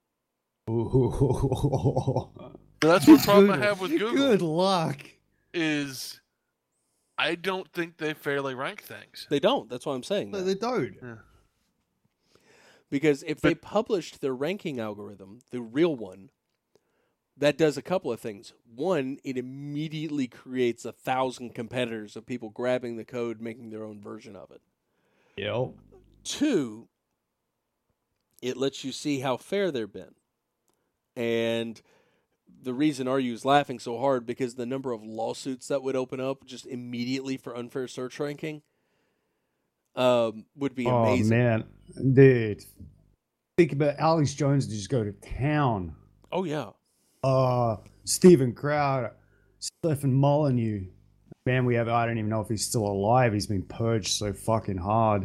That's one problem I have with Google. Good luck. Is I don't think they fairly rank things. They don't. That's what I'm saying. No, they don't. Yeah. Because if they published their ranking algorithm, the real one, that does a couple of things. One, it immediately creates 1,000 competitors of people grabbing the code, making their own version of it. Yep. 2, it lets you see how fair they've been. And the reason RU's laughing so hard because the number of lawsuits that would open up just immediately for unfair search ranking would be amazing. Oh, man. Dude. Think about Alex Jones just go to town. Oh, yeah. Stephen Crowder, Stephen Molyneux. Man, I don't even know if he's still alive. He's been purged so fucking hard.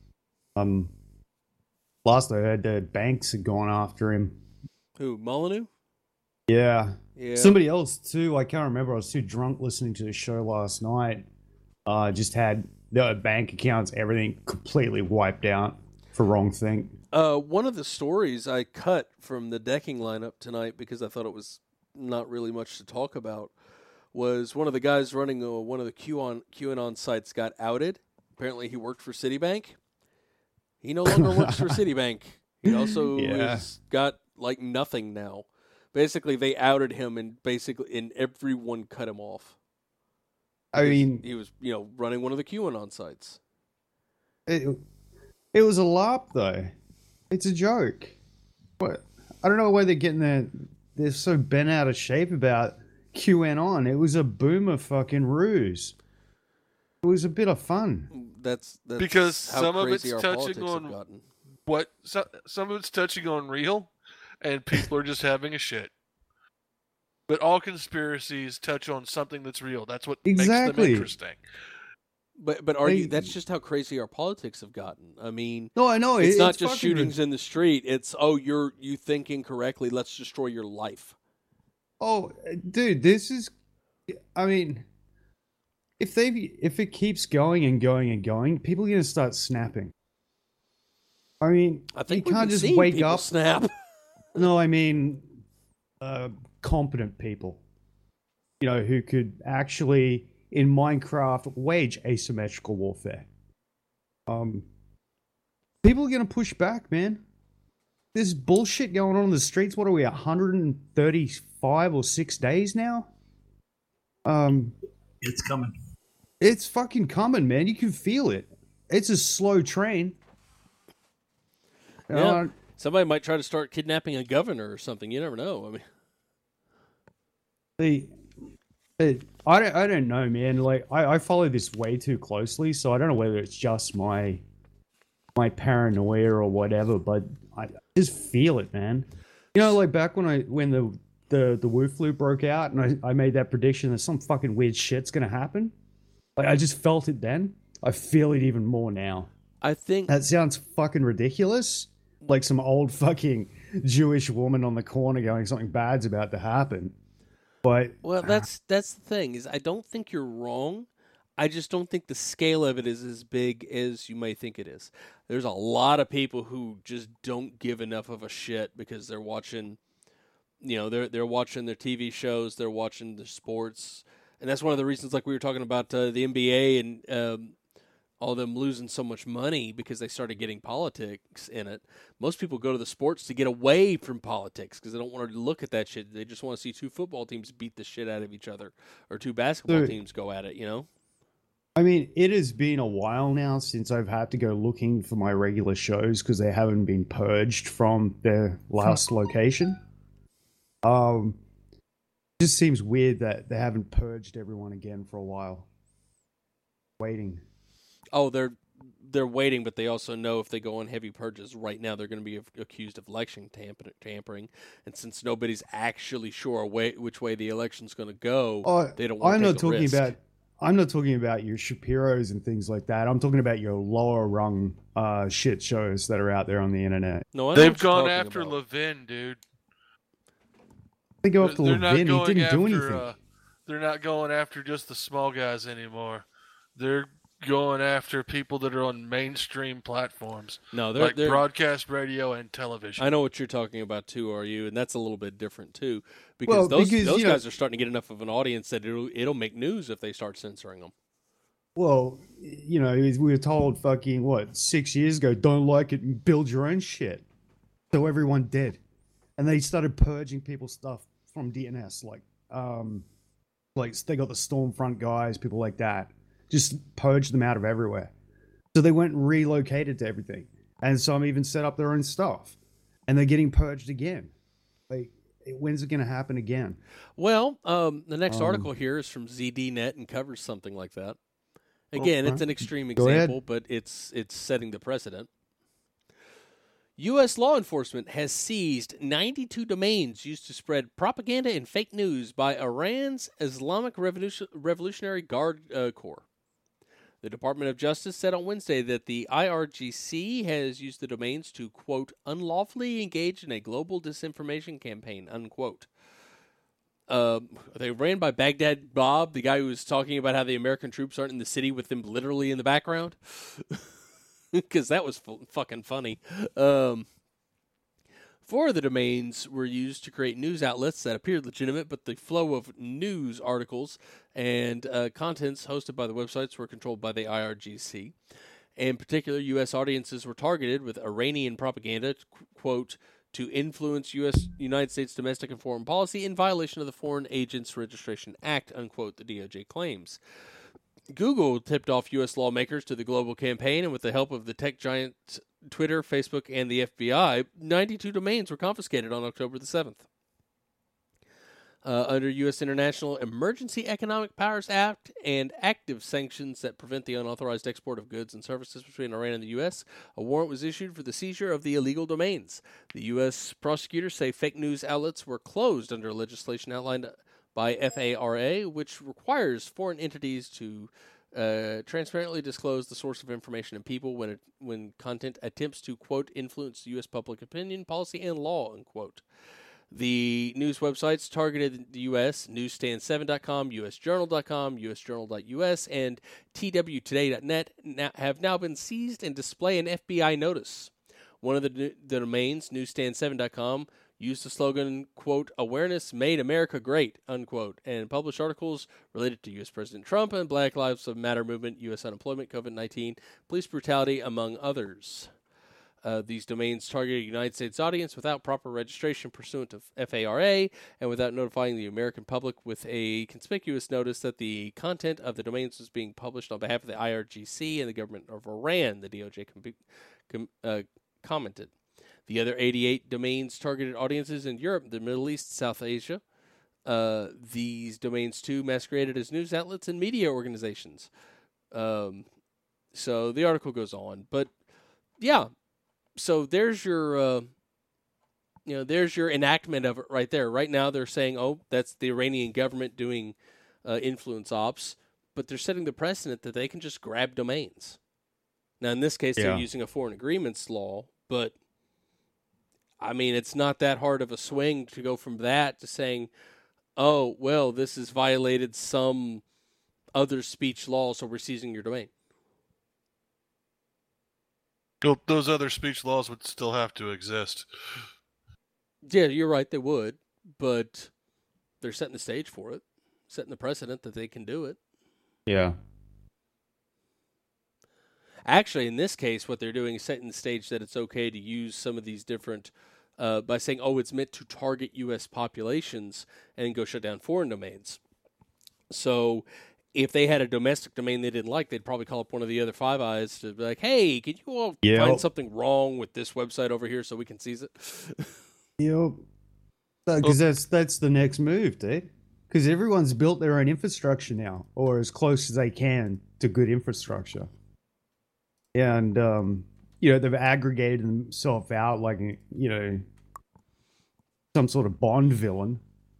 Last I heard, the banks had gone after him. Who, Molyneux? Yeah. Yeah. Somebody else too. I can't remember. I was too drunk listening to the show last night. Just had their bank accounts, everything completely wiped out for wrong thing. One of the stories I cut from the decking lineup tonight because I thought it was not really much to talk about was one of the guys running one of the QAnon sites got outed. Apparently he worked for Citibank. He no longer works for Citibank. He also has got like nothing now. Basically, they outed him and everyone cut him off. I mean, he was running one of the QAnon sites. It was a LARP though. It's a joke. What? I don't know why they're getting they're so bent out of shape about QAnon. It was a boomer fucking ruse. It was a bit of fun. That's because how some of crazy it's our touching politics have on gotten. some of it's touching on real, and people are just having a shit. But all conspiracies touch on something that's real. That's what makes Exactly. them interesting. But are you? That's just how crazy our politics have gotten. I mean, No, I know. it's not just fucking shootings in the street. It's you think incorrectly. Let's destroy your life. Oh, dude, this is. I mean, if it keeps going and going and going, people are gonna start snapping. I mean, I think you can't just see wake people up. snap. No, I mean, competent people. You know, who could actually in Minecraft wage asymmetrical warfare. People are gonna push back, man. There's bullshit going on in the streets. What are we, 135 or 6 days now? It's coming. It's fucking coming, man. You can feel it. It's a slow train. Yeah. Somebody might try to start kidnapping a governor or something. You never know. I mean, I don't know, man. Like I follow this way too closely, so I don't know whether it's just my paranoia or whatever, but I just feel it, man. You know, like back when the Wu flu broke out, and I made that prediction that some fucking weird shit's gonna happen. Like I just felt it then. I feel it even more now. I think that sounds fucking ridiculous. Like some old fucking Jewish woman on the corner going something bad's about to happen. But that's the thing is I don't think you're wrong. I just don't think the scale of it is as big as you may think it is. There's a lot of people who just don't give enough of a shit because they're watching, you know, they're watching their TV shows, they're watching the sports, and that's one of the reasons, like we were talking about the NBA and all of them losing so much money because they started getting politics in it. Most people go to the sports to get away from politics because they don't want to look at that shit. They just want to see two football teams beat the shit out of each other or two basketball teams go at it, you know? I mean, it has been a while now since I've had to go looking for my regular shows because they haven't been purged from their last location. It just seems weird that they haven't purged everyone again for a while. Waiting. Oh, they're waiting, but they also know if they go on heavy purges right now, they're going to be accused of election tampering. And since nobody's actually sure which way the election's going to go, they don't want to take a risk. I'm not talking about your Shapiros and things like that. I'm talking about your lower rung shit shows that are out there on the internet. No, they've gone after Levin, dude. They go after Levin. He didn't do anything. They're not going after just the small guys anymore. They're going after people that are on mainstream platforms. No, they're broadcast radio and television. I know what you're talking about too, RU, and that's a little bit different too, because those guys are starting to get enough of an audience that it'll make news if they start censoring them. Well, you know, we were told fucking 6 years ago, don't like it and build your own shit. So everyone did, and they started purging people's stuff from DNS, like they got the Stormfront guys, people like that. Just purged them out of everywhere. So they went and relocated to everything. And some even set up their own stuff. And they're getting purged again. Like, when's it going to happen again? Well, the next article here is from ZDNet and covers something like that. Again, it's an extreme example, but it's setting the precedent. U.S. law enforcement has seized 92 domains used to spread propaganda and fake news by Iran's Islamic Revolutionary Guard Corps. The Department of Justice said on Wednesday that the IRGC has used the domains to, quote, unlawfully engage in a global disinformation campaign, unquote. They ran by Baghdad Bob, the guy who was talking about how the American troops aren't in the city with them literally in the background. Because that was fucking funny. 4 of the domains were used to create news outlets that appeared legitimate, but the flow of news articles and contents hosted by the websites were controlled by the IRGC. In particular, U.S. audiences were targeted with Iranian propaganda, quote, to influence United States domestic and foreign policy in violation of the Foreign Agents Registration Act, unquote, the DOJ claims. Google tipped off U.S. lawmakers to the global campaign, and with the help of the tech giant Twitter, Facebook, and the FBI, 92 domains were confiscated on October the 7th. under U.S. International Emergency Economic Powers Act and active sanctions that prevent the unauthorized export of goods and services between Iran and the U.S., a warrant was issued for the seizure of the illegal domains. The U.S. prosecutors say fake news outlets were closed under legislation outlined by FARA, which requires foreign entities to transparently disclose the source of information and people when content attempts to, quote, influence U.S. public opinion, policy, and law, unquote. The news websites targeted the U.S., newsstand7.com, usjournal.com, usjournal.us, and twtoday.net have now been seized and display an FBI notice. One of the domains, newsstand7.com, used the slogan, quote, awareness made America great, unquote, and published articles related to U.S. President Trump and Black Lives Matter movement, U.S. unemployment, COVID-19, police brutality, among others. These domains targeted a United States audience without proper registration pursuant to FARA and without notifying the American public with a conspicuous notice that the content of the domains was being published on behalf of the IRGC and the government of Iran, the DOJ commented. The other 88 domains targeted audiences in Europe, the Middle East, South Asia. These domains, too, masqueraded as news outlets and media organizations. So the article goes on. But, yeah. So there's your, there's your enactment of it right there. Right now they're saying, oh, that's the Iranian government doing influence ops, but they're setting the precedent that they can just grab domains. Now, in this case, they're using a foreign agreements law, but, I mean, it's not that hard of a swing to go from that to saying, oh, well, this has violated some other speech law, so we're seizing your domain. Those other speech laws would still have to exist. Yeah, you're right, they would, but they're setting the stage for it, setting the precedent that they can do it. Yeah. Actually, in this case, what they're doing is setting the stage that it's okay to use some of these different, by saying, oh, it's meant to target U.S. populations and go shut down foreign domains. So if they had a domestic domain they didn't like, they'd probably call up one of the other Five Eyes to be like, hey, can you all find something wrong with this website over here so we can seize it? Yep. Because that's the next move, dude. Because everyone's built their own infrastructure now, or as close as they can to good infrastructure. And, they've aggregated themselves out like, some sort of Bond villain.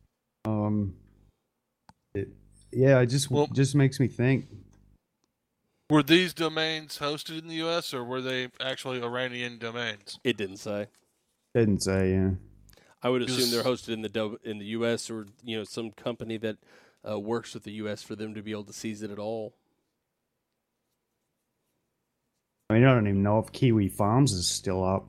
It just makes me think. Were these domains hosted in the U.S. or were they actually Iranian domains? It didn't say. Didn't say, yeah. I would assume they're hosted in the U.S. or some company that works with the U.S. for them to be able to seize it at all. I mean, I don't even know if Kiwi Farms is still up.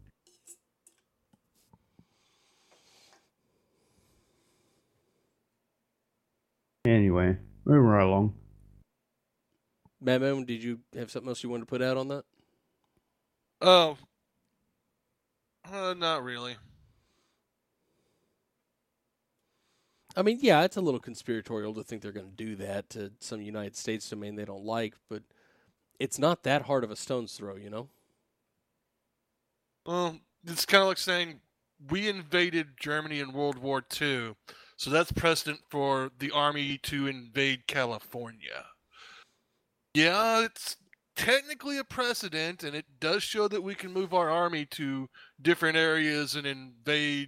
Anyway, moving right along. Batman, did you have something else you wanted to put out on that? Oh, not really. I mean, yeah, it's a little conspiratorial to think they're going to do that to some United States domain they don't like, but it's not that hard of a stone's throw, Well, it's kind of like saying we invaded Germany in World War II. So that's precedent for the Army to invade California. Yeah, it's technically a precedent, and it does show that we can move our army to different areas and invade,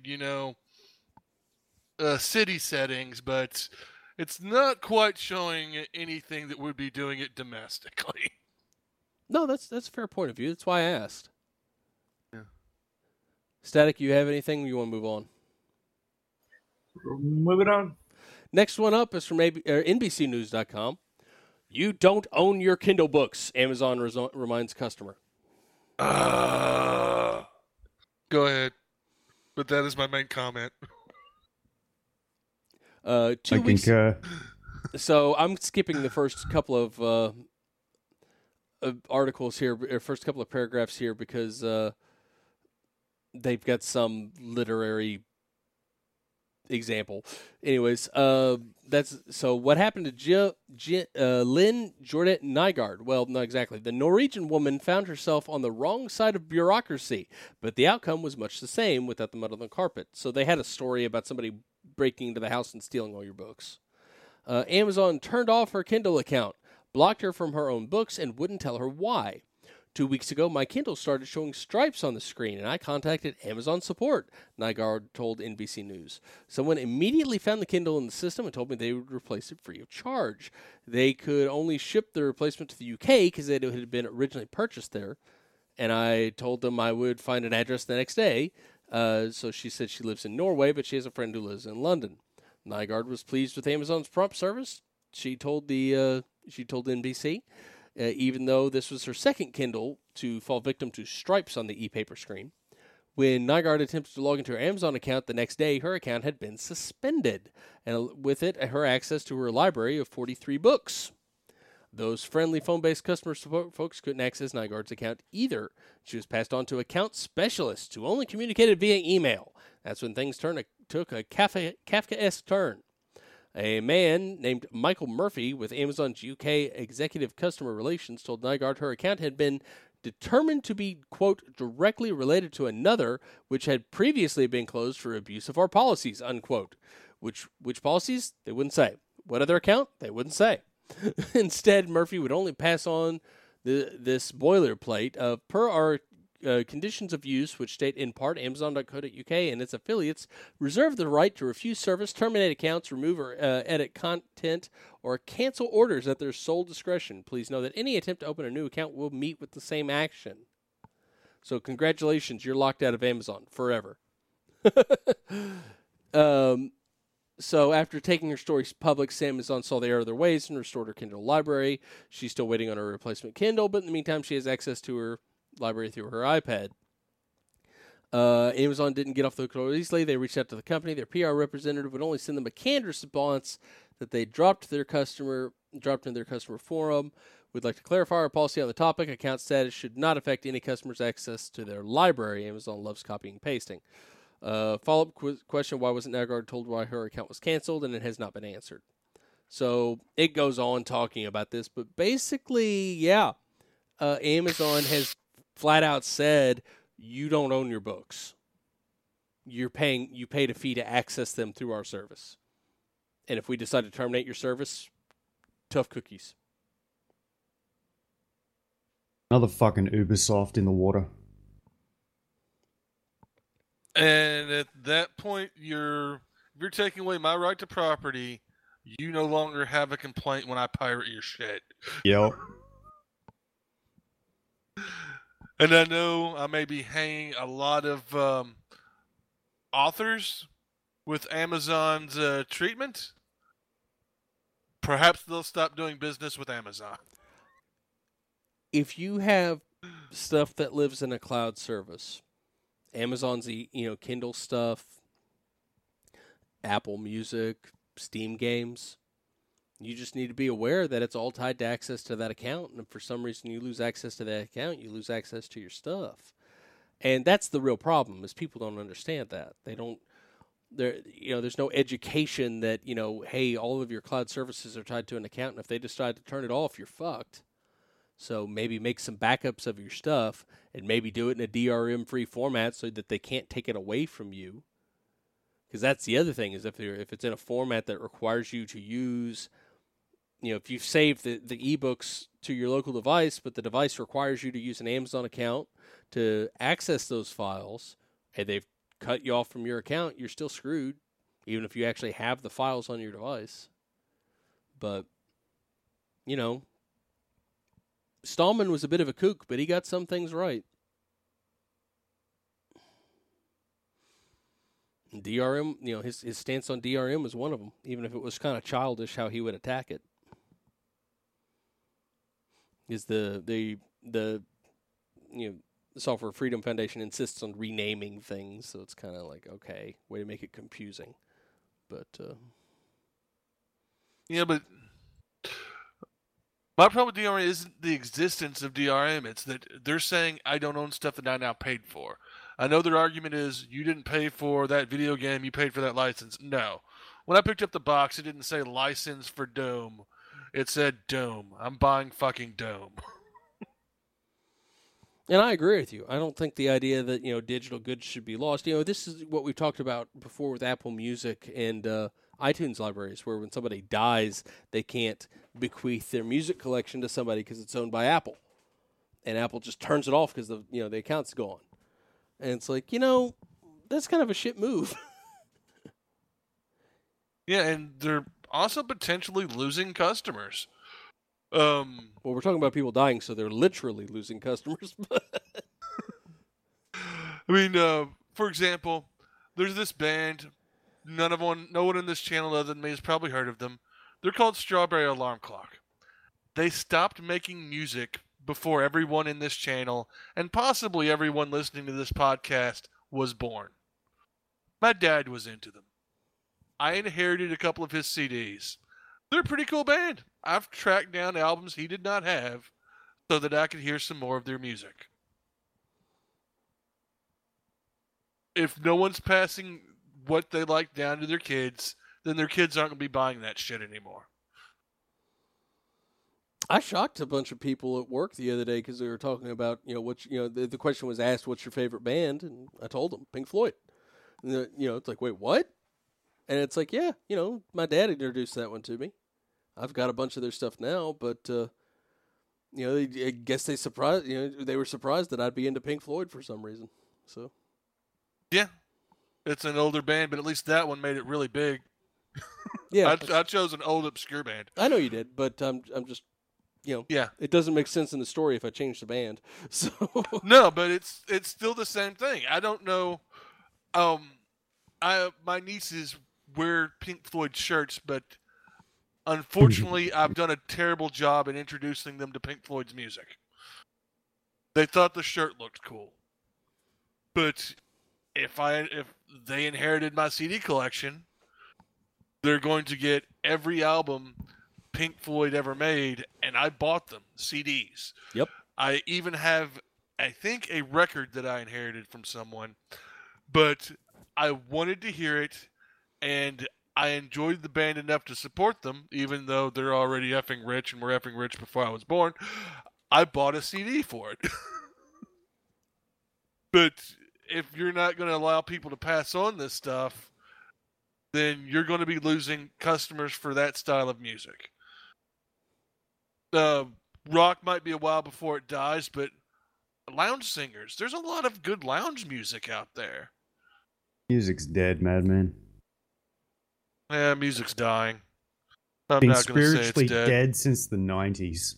city settings, but it's not quite showing anything that would be doing it domestically. No, that's a fair point of view. That's why I asked. Yeah. Static, you have anything? You want to move on? Moving on. Next one up is from NBCnews.com. You don't own your Kindle books, Amazon reminds customer. Go ahead. But that is my main comment. 2 weeks. So I'm skipping the first couple of articles here, or first couple of paragraphs here, because they've got some literary example. Anyways, that's so. What happened to Lynn Jordet Nygaard? Well, not exactly. The Norwegian woman found herself on the wrong side of bureaucracy, but the outcome was much the same without the mud on the carpet. So they had a story about somebody breaking into the house and stealing all your books. Amazon turned off her Kindle account, blocked her from her own books, and wouldn't tell her why. 2 weeks ago, my Kindle started showing stripes on the screen, and I contacted Amazon support, Nygaard told NBC News. Someone immediately found the Kindle in the system and told me they would replace it free of charge. They could only ship the replacement to the UK because it had been originally purchased there, and I told them I would find an address the next day. So she said she lives in Norway, but she has a friend who lives in London. Nygaard was pleased with Amazon's prompt service. She told NBC. Even though this was her second Kindle to fall victim to stripes on the e-paper screen. When Nygaard attempted to log into her Amazon account the next day, her account had been suspended, and with it, her access to her library of 43 books. Those friendly phone-based customer support folks couldn't access Nygaard's account either. She was passed on to account specialists who only communicated via email. That's when things took a Kafkaesque turn. A man named Michael Murphy with Amazon's UK Executive Customer Relations told Nygaard her account had been determined to be, quote, directly related to another, which had previously been closed for abuse of our policies, unquote. Which policies? They wouldn't say. What other account? They wouldn't say. Instead, Murphy would only pass on this boilerplate of per our conditions of use, which state in part Amazon.co.uk and its affiliates reserve the right to refuse service, terminate accounts, remove or edit content, or cancel orders at their sole discretion. Please know that any attempt to open a new account will meet with the same action. So congratulations, you're locked out of Amazon forever. So after taking her stories public, Amazon saw the error of their ways and restored her Kindle library. She's still waiting on her replacement Kindle, but in the meantime, she has access to her library through her iPad. Amazon didn't get off the hook easily. They reached out to the company. Their PR representative would only send them a canned response that they dropped in their customer forum. We'd like to clarify our policy on the topic. Account status should not affect any customer's access to their library. Amazon loves copying and pasting. Follow-up question, why wasn't Nygaard told why her account was canceled? And it has not been answered. So it goes on talking about this. But basically, yeah, Amazon has flat out said you don't own your books. You paid a fee to access them through our service. And if we decide to terminate your service, tough cookies. Another fucking Ubisoft in the water. And at that point, if you're taking away my right to property, you no longer have a complaint when I pirate your shit. Yep. And I know I may be hanging a lot of authors with Amazon's treatment. Perhaps they'll stop doing business with Amazon. If you have stuff that lives in a cloud service, Amazon's Kindle stuff, Apple Music, Steam games, you just need to be aware that it's all tied to access to that account. And if for some reason you lose access to that account, you lose access to your stuff. And that's the real problem, is people don't understand that. There's no education that, hey, all of your cloud services are tied to an account, and if they decide to turn it off, you're fucked. So maybe make some backups of your stuff and maybe do it in a DRM-free format so that they can't take it away from you. Because that's the other thing, is if it's in a format that requires you to use, if you've saved the ebooks to your local device, but the device requires you to use an Amazon account to access those files, and they've cut you off from your account, you're still screwed, even if you actually have the files on your device. But, Stallman was a bit of a kook, but he got some things right. DRM, his stance on DRM was one of them, even if it was kind of childish how he would attack it. Is the Software Freedom Foundation insists on renaming things, so it's kind of like, okay, way to make it confusing. But but my problem with DRM isn't the existence of DRM. It's that they're saying I don't own stuff that I now paid for. I know their argument is you didn't pay for that video game, you paid for that license. No. When I picked up the box, it didn't say license for Dome. It said Dome. I'm buying fucking Dome. And I agree with you. I don't think the idea that, digital goods should be lost. This is what we've talked about before with Apple Music and iTunes libraries, where when somebody dies, they can't bequeath their music collection to somebody because it's owned by Apple. And Apple just turns it off because the account's gone. And it's like, that's kind of a shit move. Yeah, and they're also potentially losing customers. Well, we're talking about people dying, so they're literally losing customers. I mean, for example, there's this band. No one in this channel other than me has probably heard of them. They're called Strawberry Alarm Clock. They stopped making music before everyone in this channel, and possibly everyone listening to this podcast, was born. My dad was into them. I inherited a couple of his CDs. They're a pretty cool band. I've tracked down albums he did not have so that I could hear some more of their music. If no one's passing what they like down to their kids, then their kids aren't going to be buying that shit anymore. I shocked a bunch of people at work the other day because they were talking about, the question was asked, what's your favorite band? And I told them, Pink Floyd. And it's like, wait, what? And it's like, yeah, my dad introduced that one to me. I've got a bunch of their stuff now, but, I guess they were surprised that I'd be into Pink Floyd for some reason. So, yeah, it's an older band, but at least that one made it really big. Yeah, I chose an old obscure band. I know you did, but I'm just, yeah, it doesn't make sense in the story if I change the band. So no, but it's still the same thing. I don't know. My nieces wear Pink Floyd shirts, but unfortunately, I've done a terrible job in introducing them to Pink Floyd's music. They thought the shirt looked cool, but if they inherited my CD collection, they're going to get every album Pink Floyd ever made, and I bought them CDs. Yep. I even have, I think, a record that I inherited from someone, but I wanted to hear it, and I enjoyed the band enough to support them, even though they're already effing rich and were effing rich before I was born. I bought a CD for it. But if you're not going to allow people to pass on this stuff, then you're going to be losing customers for that style of music. Rock might be a while before it dies, but lounge singers, there's a lot of good lounge music out there. Music's dead, madman. Yeah, music's dying. I'm Been not going to say spiritually it's dead. dead since the 90s.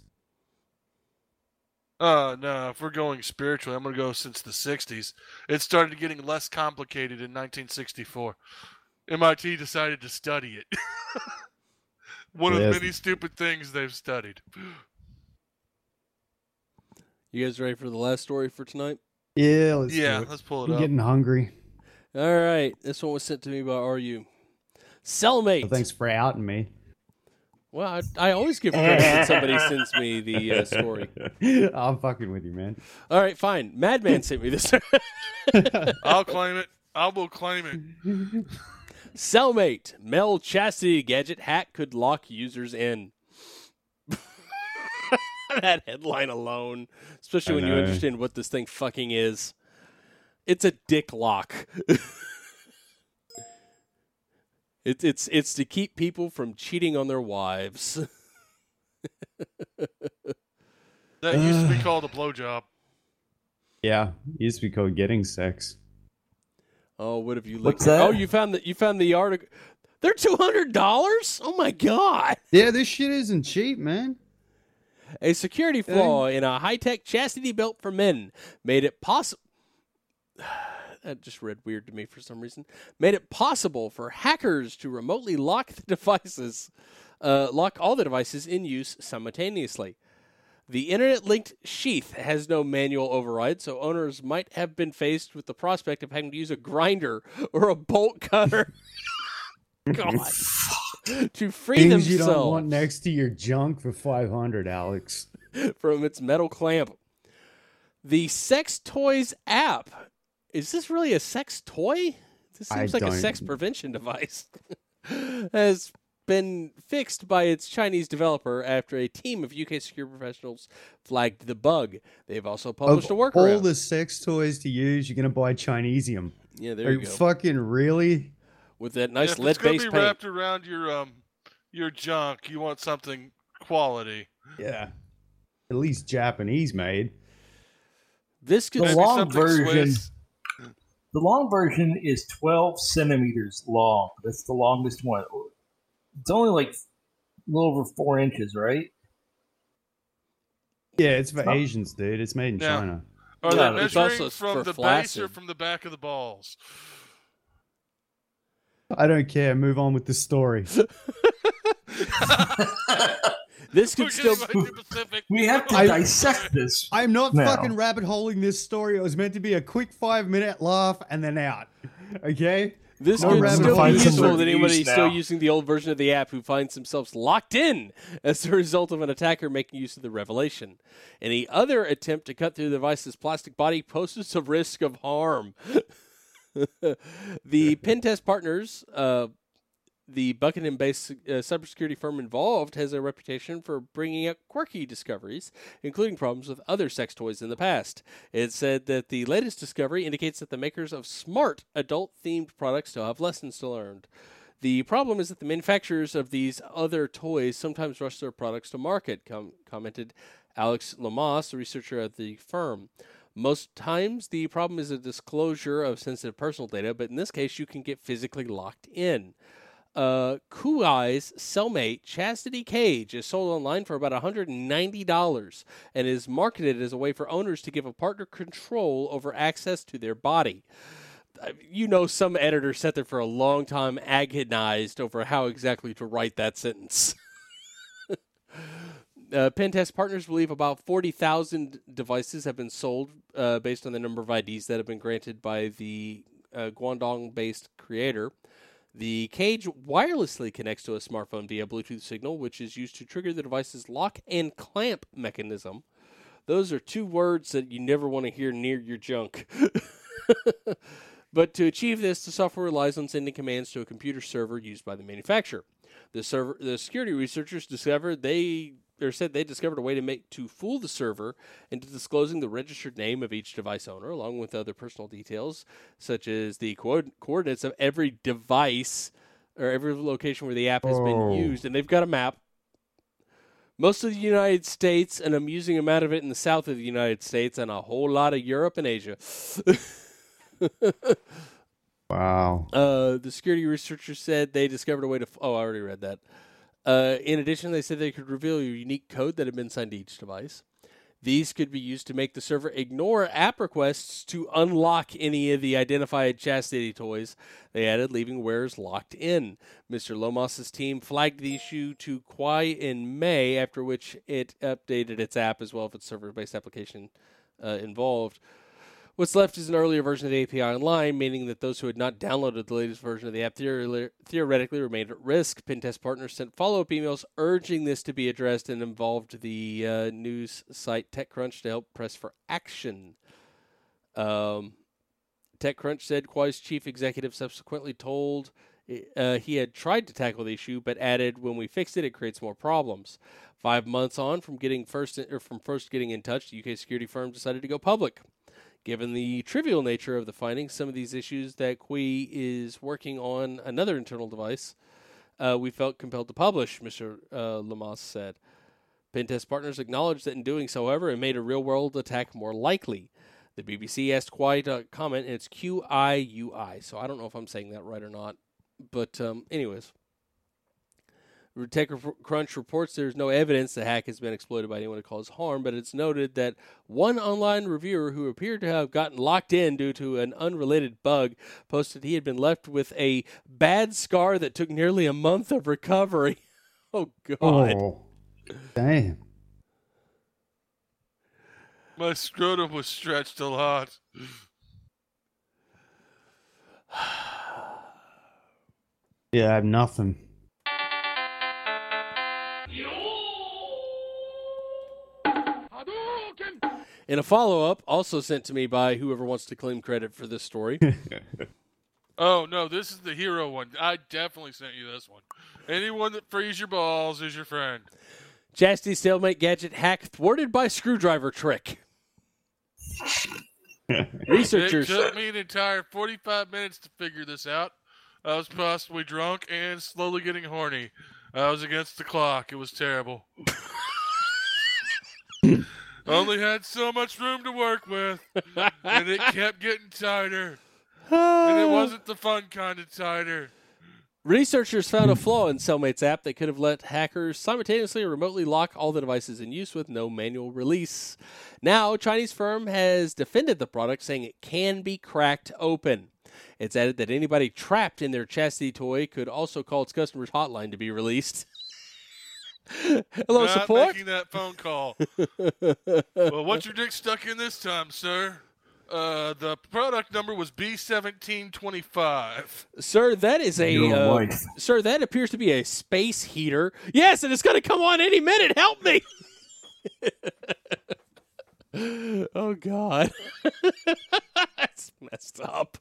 No, if we're going spiritually, I'm going to go since the 60s. It started getting less complicated in 1964. MIT decided to study it. One of many stupid things they've studied. You guys ready for the last story for tonight? Yeah, let's pull it I'm up. getting hungry. All right. This one was sent to me by RU. Cellmate. Well, thanks for outing me. Well, I always give credit when somebody sends me the story. I'm fucking with you, man. All right, fine. Madman sent me this. I'll claim it. I will claim it. Cellmate. Male chastity gadget hack could lock users in. That headline alone, especially when you understand what this thing fucking is. It's a dick lock. It's to keep people from cheating on their wives. That used to be called a blowjob. Yeah, it used to be called getting sex. Oh, what have you looked What's that? Oh, you found the article. They're $200? Oh my god. Yeah, this shit isn't cheap, man. A security flaw in a high-tech chastity belt for men made it possible. That just read weird to me for some reason. Made it possible for hackers to remotely lock all the devices in use simultaneously. The internet-linked sheath has no manual override, so owners might have been faced with the prospect of having to use a grinder or a bolt cutter. God. To free Things themselves you don't want next to your junk for $500, Alex. from its metal clamp. The Sex Toys app. Is this really a sex toy? This seems like a sex prevention device. Has been fixed by its Chinese developer after a team of UK security professionals flagged the bug. They've also published a workaround. All the sex toys to use, you're going to buy Chinesium. Yeah, there you go. Fucking really? With that nice if lead-based it's gonna be paint. wrapped around your junk, you want something quality. Yeah. At least Japanese made. This could The Maybe long something version. Swiss. The long version is 12 centimeters long. That's the longest one. It's only like a little over 4 inches, right? Yeah, it's for Asians, dude. It's made in Yeah. China. Are Yeah, they it's measuring also from for the base flaccid. or from the back of the balls? I don't care. Move on with the story. This could We're still getting way too specific. We have to I- dissect this. I'm not now. fucking rabbit holing this story. It was meant to be a quick 5-minute laugh and then out. Okay? This No could rabbit still hole. be Find some useful to anybody reviews still now. using the old version of the app who finds themselves locked in as a result of an attacker making use of the revelation. Any other attempt to cut through the device's plastic body poses a risk of harm. The pen test partners, the Buckingham-based cybersecurity firm involved, has a reputation for bringing up quirky discoveries, including problems with other sex toys in the past. It said that the latest discovery indicates that the makers of smart adult-themed products still have lessons to learn. The problem is that the manufacturers of these other toys sometimes rush their products to market, commented Alex Lamas, a researcher at the firm. Most times, the problem is a disclosure of sensitive personal data, but in this case, you can get physically locked in. Kuai's cellmate Chastity Cage is sold online for about $190 and is marketed as a way for owners to give a partner control over access to their body. You know, some editor sat there for a long time agonized over how exactly to write that sentence. Pen test partners believe about 40,000 devices have been sold based on the number of IDs that have been granted by the Guangdong-based creator. The cage wirelessly connects to a smartphone via Bluetooth signal, which is used to trigger the device's lock and clamp mechanism. Those are two words that you never want to hear near your junk. But to achieve this, the software relies on sending commands to a computer server used by the manufacturer. The security researchers said they discovered a way to fool the server into disclosing the registered name of each device owner, along with other personal details, such as the coordinates of every device or every location where the app has been used. And they've got a map. Most of the United States, an amusing amount of it in the south of the United States, and a whole lot of Europe and Asia. Wow. The security researchers said they discovered a way to... I already read that. In addition, they said they could reveal a unique code that had been signed to each device. These could be used to make the server ignore app requests to unlock any of the identified chastity toys, they added, leaving wearers locked in. Mr. Lomas's team flagged the issue to Kuai in May, after which it updated its app as well as its server-based application involved. What's left is an earlier version of the API online, meaning that those who had not downloaded the latest version of the app theoretically remained at risk. Pentest partners sent follow-up emails urging this to be addressed and involved the news site TechCrunch to help press for action. TechCrunch said Kuai's chief executive subsequently told he had tried to tackle the issue, but added, "When we fix it, it creates more problems." 5 months on from first getting in touch, the UK security firm decided to go public. Given the trivial nature of the findings, some of these issues that Kuai is working on another internal device, we felt compelled to publish, Mr. Lamas said. Pentest partners acknowledged that in doing so, however, it made a real-world attack more likely. The BBC asked Kuai to comment, and it's QIUI, so I don't know if I'm saying that right or not. But anyways, TechCrunch reports there's no evidence the hack has been exploited by anyone to cause harm, but it's noted that one online reviewer who appeared to have gotten locked in due to an unrelated bug posted he had been left with a bad scar that took nearly a month of recovery. Oh, God. Oh, damn. My scrotum was stretched a lot. Yeah, I have nothing. In a follow-up, also sent to me by whoever wants to claim credit for this story, Oh, no, this is the hero one. I definitely sent you this one. Anyone that frees your balls is your friend. Chastity stalemate gadget hack thwarted by screwdriver trick. Researchers. It took me an entire 45 minutes to figure this out. I was possibly drunk and slowly getting horny. I was against the clock. It was terrible. Only had so much room to work with, and it kept getting tighter. And it wasn't the fun kind of tighter. Researchers found a flaw in Cellmate's app that could have let hackers simultaneously or remotely lock all the devices in use with no manual release. Now, a Chinese firm has defended the product, saying it can be cracked open. It's added that anybody trapped in their chastity toy could also call its customer's hotline to be released. Hello, Not support? making that phone call. Well, what's your dick stuck in this time, sir? The product number was B1725. Sir, that is sir, that appears to be a space heater. Yes, and it's going to come on any minute. Help me. Oh, God. That's messed up.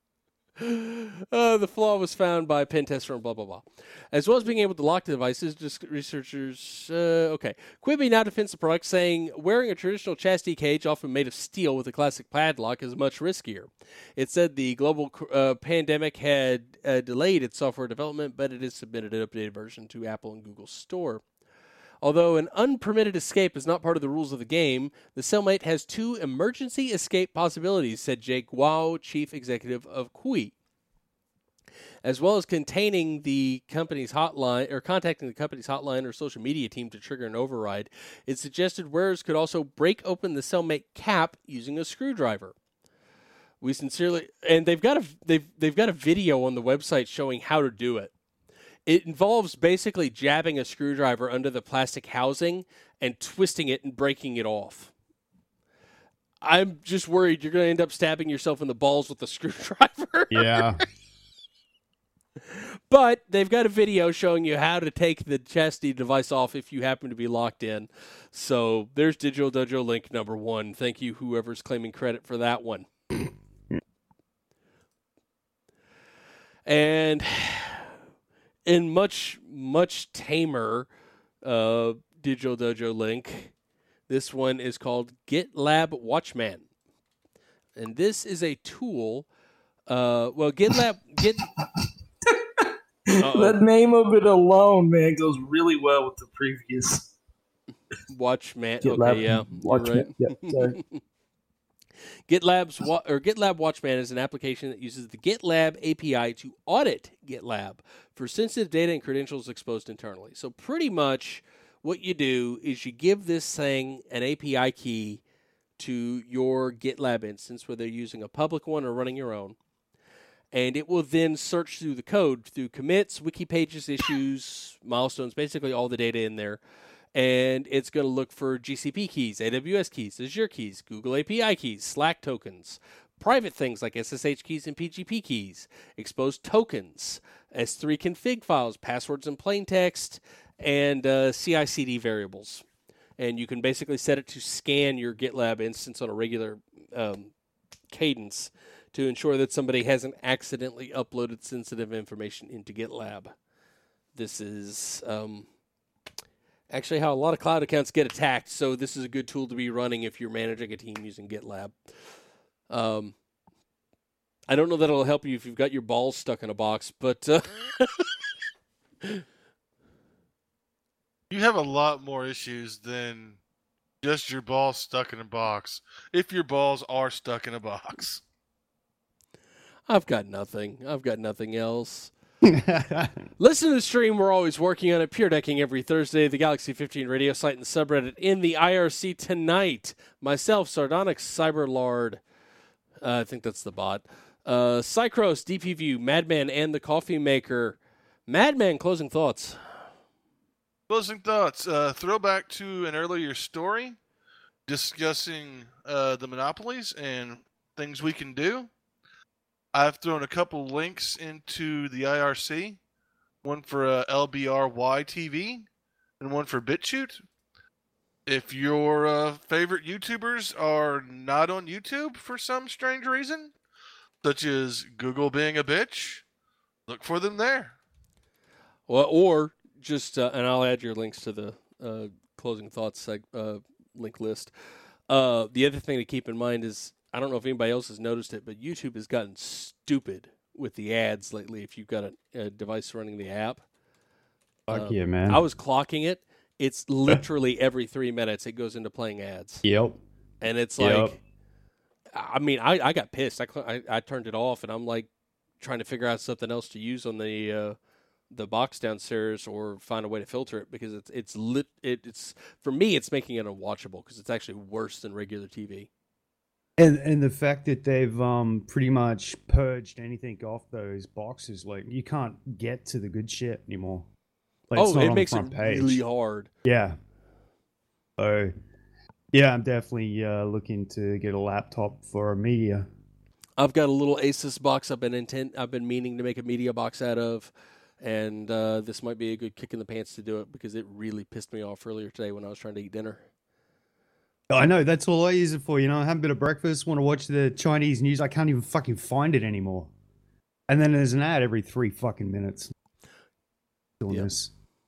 The flaw was found by a pen tester and blah, blah, blah. As well as being able to lock the devices, researchers... okay. Quibi now defends the product, saying wearing a traditional chastity cage, often made of steel with a classic padlock, is much riskier. It said the global pandemic had delayed its software development, but it has submitted an updated version to Apple and Google Store. Although an unpermitted escape is not part of the rules of the game, the Cellmate has 2 emergency escape possibilities, said Jake Guo, chief executive of Kui. As well as containing the company's hotline or contacting the company's hotline or social media team to trigger an override, it suggested wearers could also break open the Cellmate cap using a screwdriver. We sincerely, and they've got a video on the website showing how to do it. It involves basically jabbing a screwdriver under the plastic housing and twisting it and breaking it off. I'm just worried you're going to end up stabbing yourself in the balls with a screwdriver. Yeah. But they've got a video showing you how to take the chastity device off if you happen to be locked in. So there's Digital Dojo link number 1. Thank you, whoever's claiming credit for that one. And in much, much tamer Digital Dojo link, this one is called GitLab Watchman. And this is a tool. GitLab... The name of it alone, man, goes really well with the previous. Watchman. GitLab, okay, yeah. Watchman. Right. Yeah, sorry. GitLab Watchman is an application that uses the GitLab API to audit GitLab for sensitive data and credentials exposed internally. So pretty much what you do is you give this thing an API key to your GitLab instance, whether you're using a public one or running your own. And it will then search through the code, through commits, wiki pages, issues, milestones, basically all the data in there. And it's going to look for GCP keys, AWS keys, Azure keys, Google API keys, Slack tokens, private things like SSH keys and PGP keys, exposed tokens, S3 config files, passwords in plain text, and CI/CD variables. And you can basically set it to scan your GitLab instance on a regular cadence to ensure that somebody hasn't accidentally uploaded sensitive information into GitLab. This is actually how a lot of cloud accounts get attacked, so this is a good tool to be running if you're managing a team using GitLab. I don't know that it'll help you if you've got your balls stuck in a box, but... You have a lot more issues than just your balls stuck in a box, if your balls are stuck in a box. I've got nothing. I've got nothing else. Listen to the stream. We're always working on it. Pure Decking every Thursday. The Galaxy 15 radio site and the subreddit in the IRC tonight. Myself, Sardonyx, Cyberlard. I think that's the bot. Cycros, DPView, Madman, and the Coffee Maker. Madman, closing thoughts. Closing thoughts. Throwback to an earlier story discussing the monopolies and things we can do. I've thrown a couple links into the IRC, one for LBRY TV and one for BitChute. If your favorite YouTubers are not on YouTube for some strange reason, such as Google being a bitch, look for them there. Well, or just, and I'll add your links to the closing thoughts link list. The other thing to keep in mind is, I don't know if anybody else has noticed it, but YouTube has gotten stupid with the ads lately if you've got a device running the app. Fuck yeah, man. I was clocking it. It's literally every 3 minutes it goes into playing ads. Yep. And it's like, I mean, I got pissed. I turned it off, and I'm like trying to figure out something else to use on the box downstairs or find a way to filter it, because it's for me, it's making it unwatchable because it's actually worse than regular TV. And the fact that they've pretty much purged anything off those boxes, like you can't get to the good shit anymore. Like, it makes it really hard. Yeah. So, yeah, I'm definitely looking to get a laptop for media. I've got a little Asus box I've been meaning to make a media box out of, and this might be a good kick in the pants to do it because it really pissed me off earlier today when I was trying to eat dinner. I know, that's all I use it for. You know, I have a bit of breakfast, want to watch the Chinese news. I can't even fucking find it anymore. And then there's an ad every 3 fucking minutes. Doing this.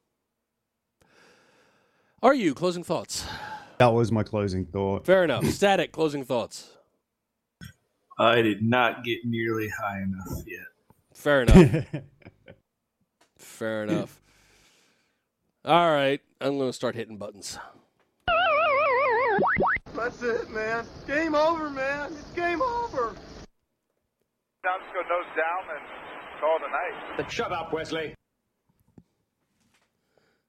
Are you? Closing thoughts? That was my closing thought. Fair enough. Static, closing thoughts. I did not get nearly high enough yet. Fair enough. Fair enough. All right, I'm going to start hitting buttons. That's it, man. Game over, man. It's game over. Now just go nose down and call it a night. Shut up, Wesley.